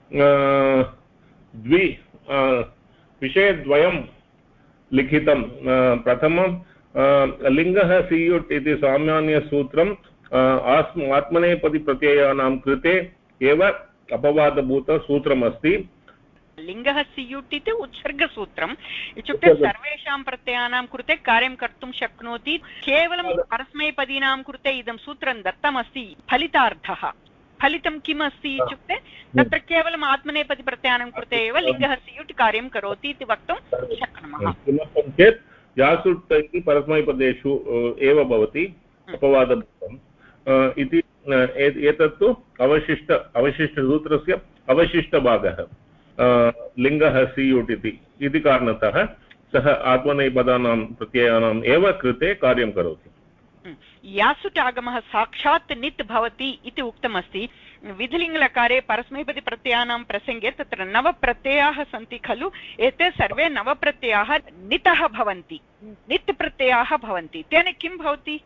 विषयद्वयं लिखितं। प्रथमं लिङ्गः सियुट् इति सामान्यसूत्रम् आत्मनेपदी प्रत्ययानां कृते एव अपवादभूतसूत्रमस्ति। लिङ्गः सियुट् इति उत्सर्गसूत्रम्, इत्युक्ते सर्वेषां प्रत्ययानां कृते कार्यं कर्तुं शक्नोति। केवलं परस्मैपदीनां कृते इदं सूत्रं दत्तमस्ति। फलितार्थः फलितं किम् अस्ति इत्युक्ते तत्र केवलम् आत्मनेपदी प्रत्ययानां कृते एव लिङ्गः सियुट् कार्यं करोति इति वक्तुं शक्नुमः। किमर्थं चेत् यासुट् इति परस्मैपदेषु एव भवति अपवादभूतम् इति। एतत्तु अवशिष्टसूत्रस्य अवशिष्टभागः लिङ्गः सियुट् इति कारणतः सः आत्मनेपदानां प्रत्ययानाम् एव कृते कार्यं करोति। यासुट् आगमः साक्षात् नित् भवति इति उक्तमस्ति। विधिलिङ्गलकारे परस्मैपदी प्रत्ययानां प्रसङ्गे तत्र नवप्रत्ययाः सन्ति खलु, एते सर्वे नवप्रत्ययाः नितः भवन्ति, नित् प्रत्ययाः भवन्ति। तेन किं भवति?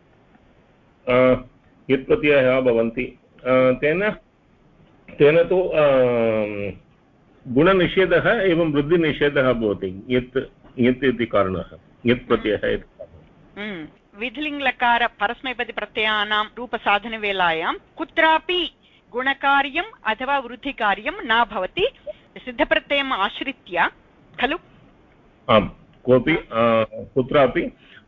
यत् प्रत्ययाः भवन्ति तेन तु गुणनिषेधः एवं वृद्धिनिषेधः भवति यत् यत् इति कारणः यत् प्रत्ययः विधिलिङ्गलकार परस्मैपदप्रत्ययानां रूपसाधनवेलायां कुत्रापि गुणकार्यम् अथवा वृद्धिकार्यं न भवति सिद्धप्रत्ययम् आश्रित्य खलु आम् कोऽपि कुत्रापि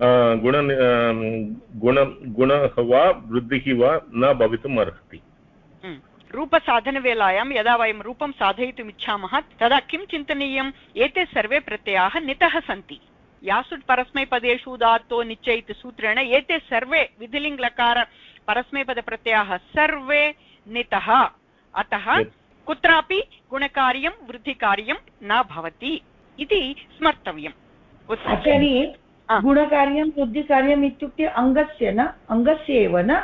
गुणः वा वृद्धिः वा न भवितुम् अर्हति रूपसाधनवेलायां यदा वयं रूपं साधयितुम् इच्छामः तदा किं चिन्तनीयम् एते सर्वे प्रत्ययाः नितः सन्ति यासु परस्मैपदेषु उदात्तो निश्चय इति सूत्रेण एते सर्वे विधिलिङ्गलकार परस्मैपदप्रत्ययाः सर्वे नितः अतः कुत्रापि गुणकार्यं वृद्धिकार्यं न भवति इति स्मर्तव्यम् आचार्ये गुणकार्यं वृद्धिकार्यम् इत्युक्ते अङ्गस्य न अङ्गस्य एव न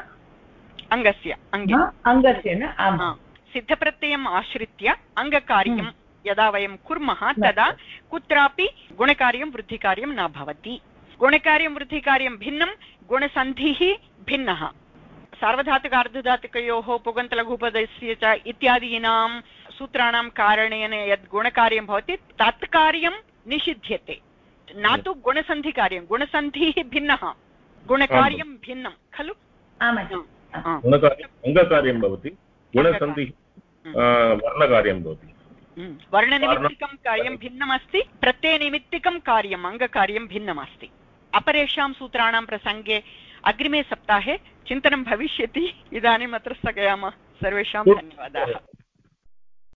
अङ्गस्य न सिद्धप्रत्ययम् आश्रित्य अङ्गकार्यं यदा वयं कुर्मः तदा कुत्रापि गुणकार्यं वृद्धिकार्यं न भवति गुणकार्यं वृद्धिकार्यं भिन्नं गुणसन्धिः भिन्नः सार्वधातुकार्धधातुकयोः पुगन्तलघुपदस्य च इत्यादीनां सूत्राणां कारणेन यद् गुणकार्यं भवति तत् कार्यं निषिध्यते न तु गुणसन्धिकार्यं गुणसन्धिः भिन्नः गुणकार्यं भिन्नं खलु अङ्गकार्यं भवति गुणसन्धिः वर्णकार्यं भवति वर्णनिमित्तिकं कार्यं भिन्नमस्ति प्रत्ययनिमित्तिकं कार्यम् अङ्गकार्यं भिन्नमस्ति अपरेषां सूत्राणां प्रसङ्गे अग्रिमे सप्ताहे चिन्तनं भविष्यति इदानीम् अत्र स्थगयामः सर्वेषां धन्यवादाः